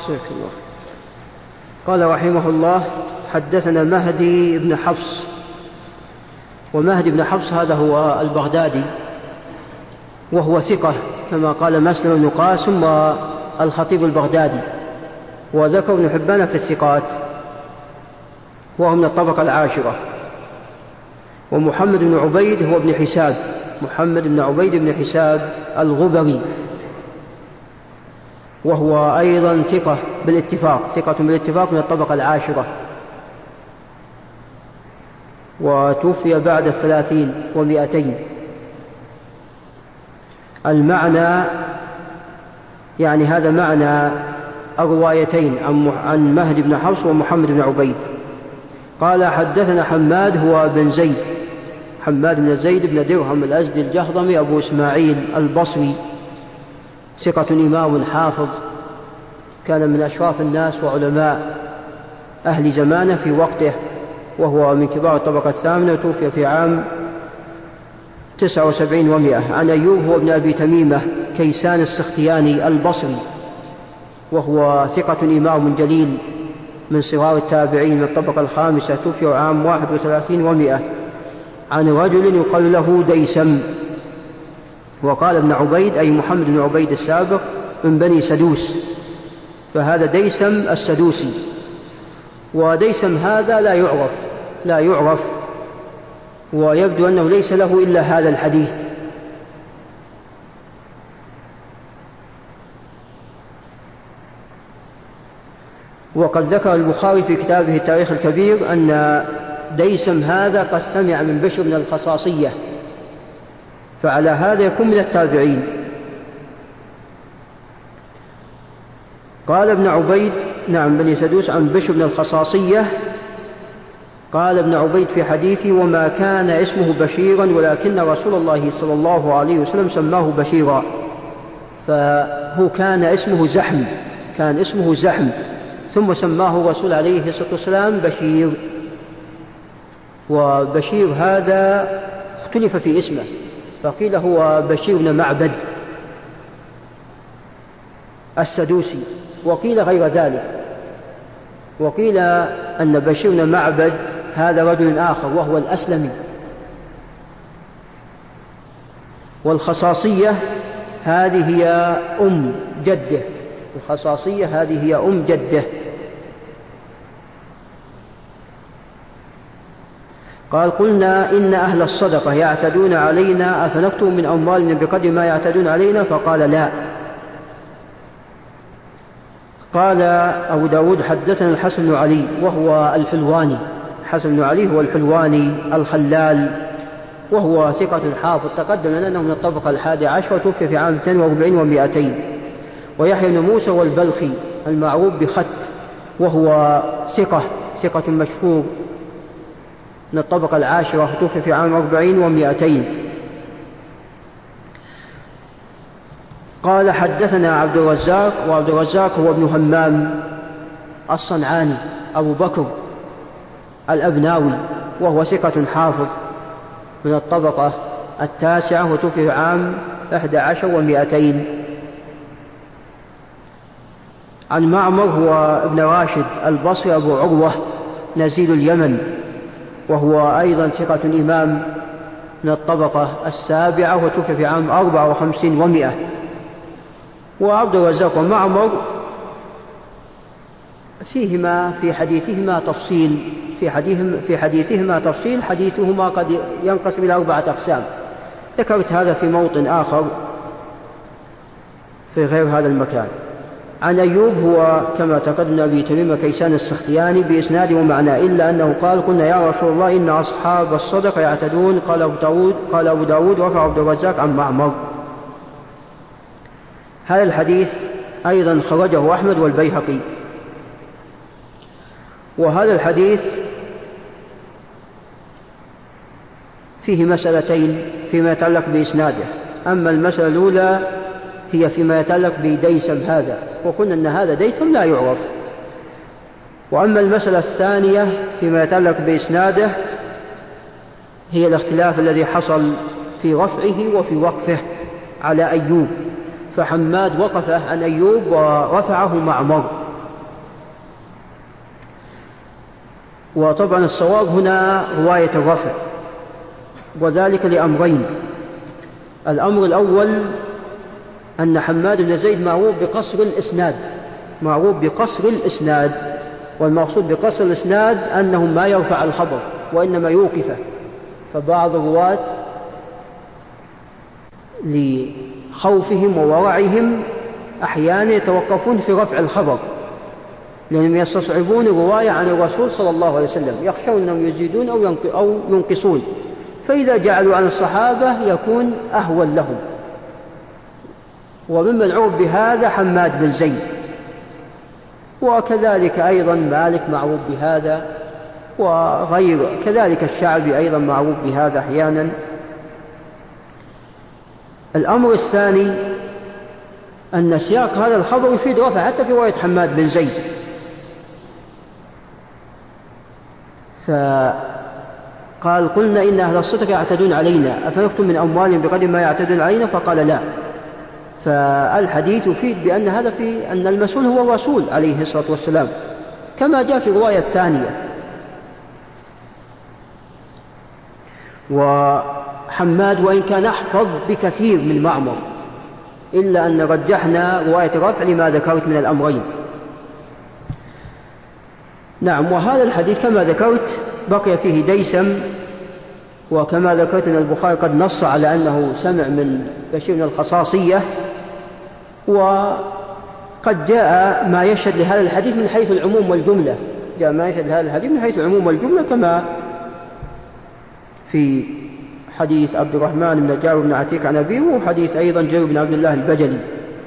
قال رحمه الله حدثنا مهدي بن حفص. ومهدي بن حفص هذا هو البغدادي وهو ثقة كما قال مسلم بن قاسم والخطيب البغدادي، وذكر ابن حبان في الثقات وهو من الطبقة العاشرة. ومحمد بن عبيد هو ابن حساب، محمد بن عبيد بن حساب الغبري، وهو أيضا ثقة بالاتفاق من الطبقة العاشرة، وتوفي بعد 300. المعنى يعني هذا معنى الروايتين عن مهدي بن حفص ومحمد بن عبيد. قال حدثنا حماد هو بن زيد، حماد بن زيد بن درهم الأزدي الجهضمي أبو إسماعيل البصري، ثقة إمام حافظ، كان من أشراف الناس وعلماء أهل زمانه في وقته، وهو من كبار الطبقة الثامنة، توفي في عام 79 و100. عن أيوب هو ابن أبي تميمة كيسان السختياني البصري، وهو ثقة إمام جليل من صغار التابعين من الطبقة الخامسة، توفي عام 31 و100. عن رجل يقال له ديسم. وقال ابن عبيد أي محمد بن عبيد السابق من بني سدوس، فهذا ديسم السدوسي. وديسم هذا لا يعرف ويبدو أنه ليس له إلا هذا الحديث. وقد ذكر البخاري في كتابه التاريخ الكبير أن ديسم هذا قد سمع من بشر بن الخصاصية، فعلى هذا يكون من التابعين. قال ابن عبيد نعم بني سدوس عن بشر بن الخصاصية. قال ابن عبيد في حديثه وما كان اسمه بشيرا ولكن رسول الله صلى الله عليه وسلم سماه بشيرا، فهو كان اسمه زحم ثم سماه الرسول عليه الصلاة والسلام بشير. وبشير هذا اختلف في اسمه، فقيل هو بشير بن معبد السدوسي، وقيل غير ذلك، وقيل أن بشير بن معبد هذا رجل آخر وهو الأسلمي. والخصاصية هذه هي أم جده. قال قلنا إن أهل الصدقة يعتدون علينا أفنكتب من أموالنا بقدر ما يعتدون علينا؟ فقال لا. قال أبو داود حدثنا الحسن بن علي وهو الحلواني، حسن بن علي هو الحلواني الخلال وهو ثقة حافظ، تقدم لنا أنه من الطبقة 11 وتوفي في عام 42 و200. ويحيى بن موسى والبلخي المعروف بخت، وهو ثقة مشهور من الطبقة 10 وتوفي في عام 40 و200. قال حدثنا عبد الرزاق، وعبد الرزاق هو ابن همام الصنعاني أبو بكر الأبناوي، وهو ثقة حافظ من الطبقة 9 وتوفي في عام 11 و200. عن معمر هو ابن راشد البصري أبو عروة نزيل اليمن، وهو أيضا ثقة إمام من الطبقة 7 وتوفي في عام 54 و100. وعبد الرزاق ومعمر فيهما في حديثهما تفصيل، حديثهما قد ينقسم إلى 4 أقسام. ذكرت هذا في موطن آخر في غير هذا المكان. عن أيوب هو كما تقدم أبي تميم كيسان السختياني بإسناد ومعنى، إلا أنه قال: قلنا يا رسول الله إن أصحاب الصدقة يعتدون. قال أبو داود رفع عبد الرزاق عن معمر. هذا الحديث أيضا خرجه أحمد والبيهقي. وهذا الحديث فيه مسألتين فيما يتعلق بإسناده. أما المسألة الأولى هي فيما يتعلق بديسم هذا، وقلنا أن هذا ديسم لا يعرف. وأما المسألة الثانية فيما يتعلق بإسناده هي الاختلاف الذي حصل في رفعه وفي وقفه على أيوب، فحماد وقفه عن أيوب ورفعه معمر. وطبعا الصواب هنا رواية الرفع، وذلك لأمرين. الأمر الأول أن حماد بن زيد معروف بقصر الإسناد، والمقصود بقصر الإسناد أنه ما يرفع الخبر وإنما يوقفه. فبعض الرواة لخوفهم وورعهم أحيانا يتوقفون في رفع الخبر، لأنهم يستصعبون الرواية عن الرسول صلى الله عليه وسلم، يخشون أنهم يزيدون أو ينقصون، فإذا جعلوا عن الصحابة يكون أهون لهم. وممن عرف بهذا حماد بن زيد، وكذلك أيضا مالك معروف بهذا، وغير كذلك الشعبي أيضا معروف بهذا أحيانا. الأمر الثاني أن سياق هذا الخبر يفيد رفع حتى في رواية حماد بن زيد. فقال: قلنا إن أهل الصدق يعتدون علينا أفنكتم من أموالهم بقدر ما يعتدون علينا؟ فقال: لا. فالحديث يفيد بأن هذا في أن المسؤول هو الرسول عليه الصلاة والسلام، كما جاء في الرواية الثانية. وحماد وإن كان أحفظ بكثير من معمر، إلا أن رجحنا رواية الرفع لما ذكرت من الأمرين. نعم. وهذا الحديث كما ذكرت بقي فيه ديسم، وكما ذكرت أن البخاري قد نص على أنه سمع من بشير من الخصاصية، وقد جاء ما يشهد لهذا الحديث من حيث العموم والجملة، كما في حديث عبد الرحمن بن جابر بن عتيق عن أبيه، وحديث أيضا جابر بن عبد الله البجلي.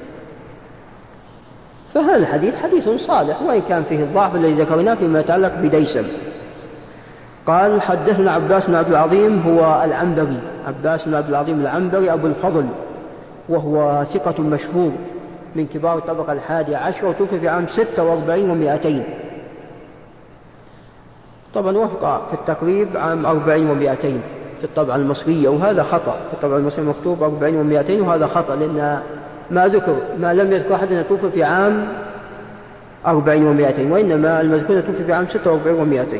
فهذا الحديث حديث صالح، وإن كان فيه الضعف الذي ذكرناه فيما يتعلق بديسم. قال: حدثنا عباس بن عبد العظيم هو العنبري، عباس بن عبد العظيم العنبري أبو الفضل، وهو ثقة مشهور من كبار الطبقة 11 وتوفي في عام 46 و200. طبعا وفق في التقريب عام 40 و200 في الطبعة المصرية، وهذا خطأ. في الطبعة المصرية مكتوب 40 و200، وهذا خطأ، لأن ما لم يذكر أحد أن توفي في عام 40 و200، وإنما المذكور توفي في عام 46 و200.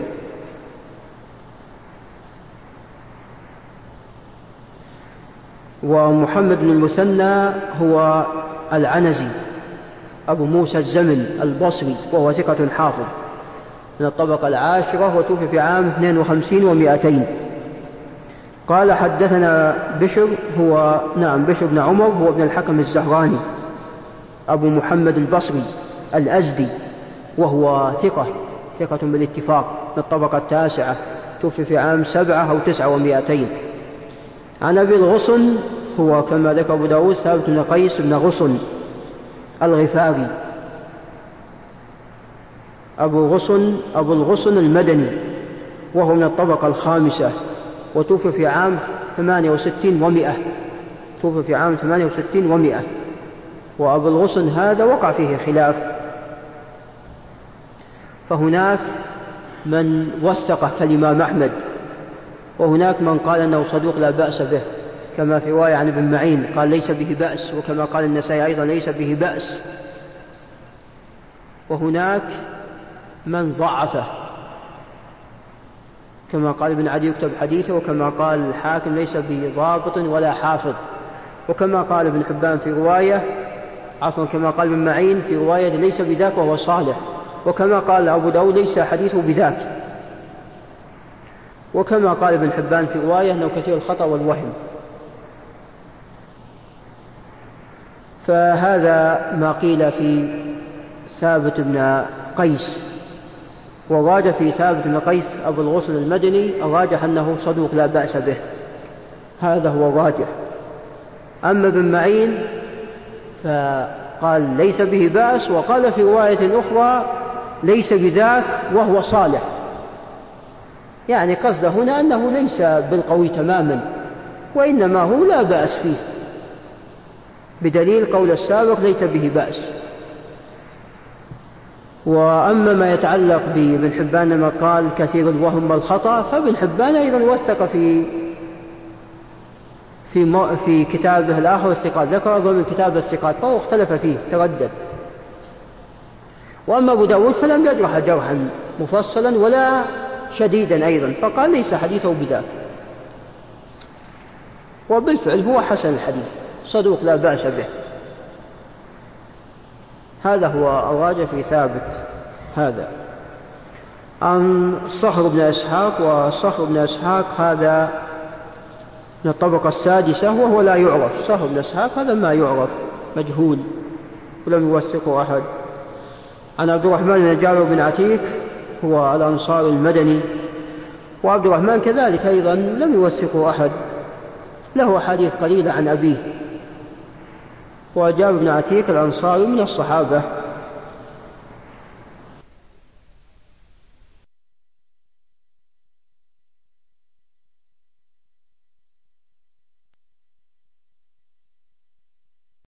ومحمد بن المثنى هو العنزي أبو موسى الزمن البصري، وهو ثقة حافظ من الطبقة 10 وتوفي في عام 52 و200. قال: حدثنا بشر بشر بن عمر هو ابن الحكم الزهراني أبو محمد البصري الأزدي، وهو ثقة بالاتفاق من الطبقة 9 توفي في عام 7 أو 9 و200. عن أبي الغصن هو كما ذكر أبو داود ثابت بن قيس بن غصن الغفاري، أبو الغصن المدني، وهو من الطبقة الخامسة، وتوفي في عام 68 و100. وأبو الغصن هذا وقع فيه خلاف، فهناك من وثق كالإمام أحمد، وهناك من قال أنه صدوق لا بأس به، كما في رواية عن ابن معين قال ليس به بأس، وكما قال النسائي أيضا ليس به بأس. وهناك من ضعفه، كما قال ابن عدي يكتب حديثه، وكما قال الحاكم ليس بضابط ولا حافظ، وكما قال ابن حبان في رواية كما قال ابن معين في رواية ليس بذاك وهو صالح، وكما قال أبو داود ليس حديثه بذاك، وكما قال ابن حبان في رواية أنه كثير الخطأ والوهم. فهذا ما قيل في ثابت بن قيس. وراجح في ثابت بن قيس أبو الغصن المدني الراجح أنه صدوق لا بأس به، هذا هو الراجح. أما ابن معين فقال ليس به بأس، وقال في رواية أخرى ليس بذاك وهو صالح، يعني قصد هنا أنه ليس بالقوي تماما، وإنما هو لا بأس فيه، بدليل قول السابق ليس به بأس. وأما ما يتعلق بابن حبان لما قال كثير الوهم والخطأ، فابن حبان أيضا وثق في كتابه الآخر الثقات، ذكر ضمن كتاب الثقات، فهو اختلف فيه تردد. وأما أبو داود فلم يجرح جرحا مفصلا ولا شديدا أيضا، فقال ليس حديثه بذاك، وبالفعل هو حسن الحديث، صدوق لا بأس به. هذا هو الراجح في ثابت هذا. عن صخر بن إسحاق، وصخر بن إسحاق هذا من الطبقة السادسة، وهو لا يعرف. صخر بن إسحاق هذا ما يعرف، مجهول ولم يوثقه أحد. عن عبد الرحمن بن جابر بن عتيك هو الأنصار المدني، وعبد الرحمن كذلك أيضا لم يوثقه أحد، له حديث قليل عن أبيه. وجابر بن عتيك الأنصاري من الصحابة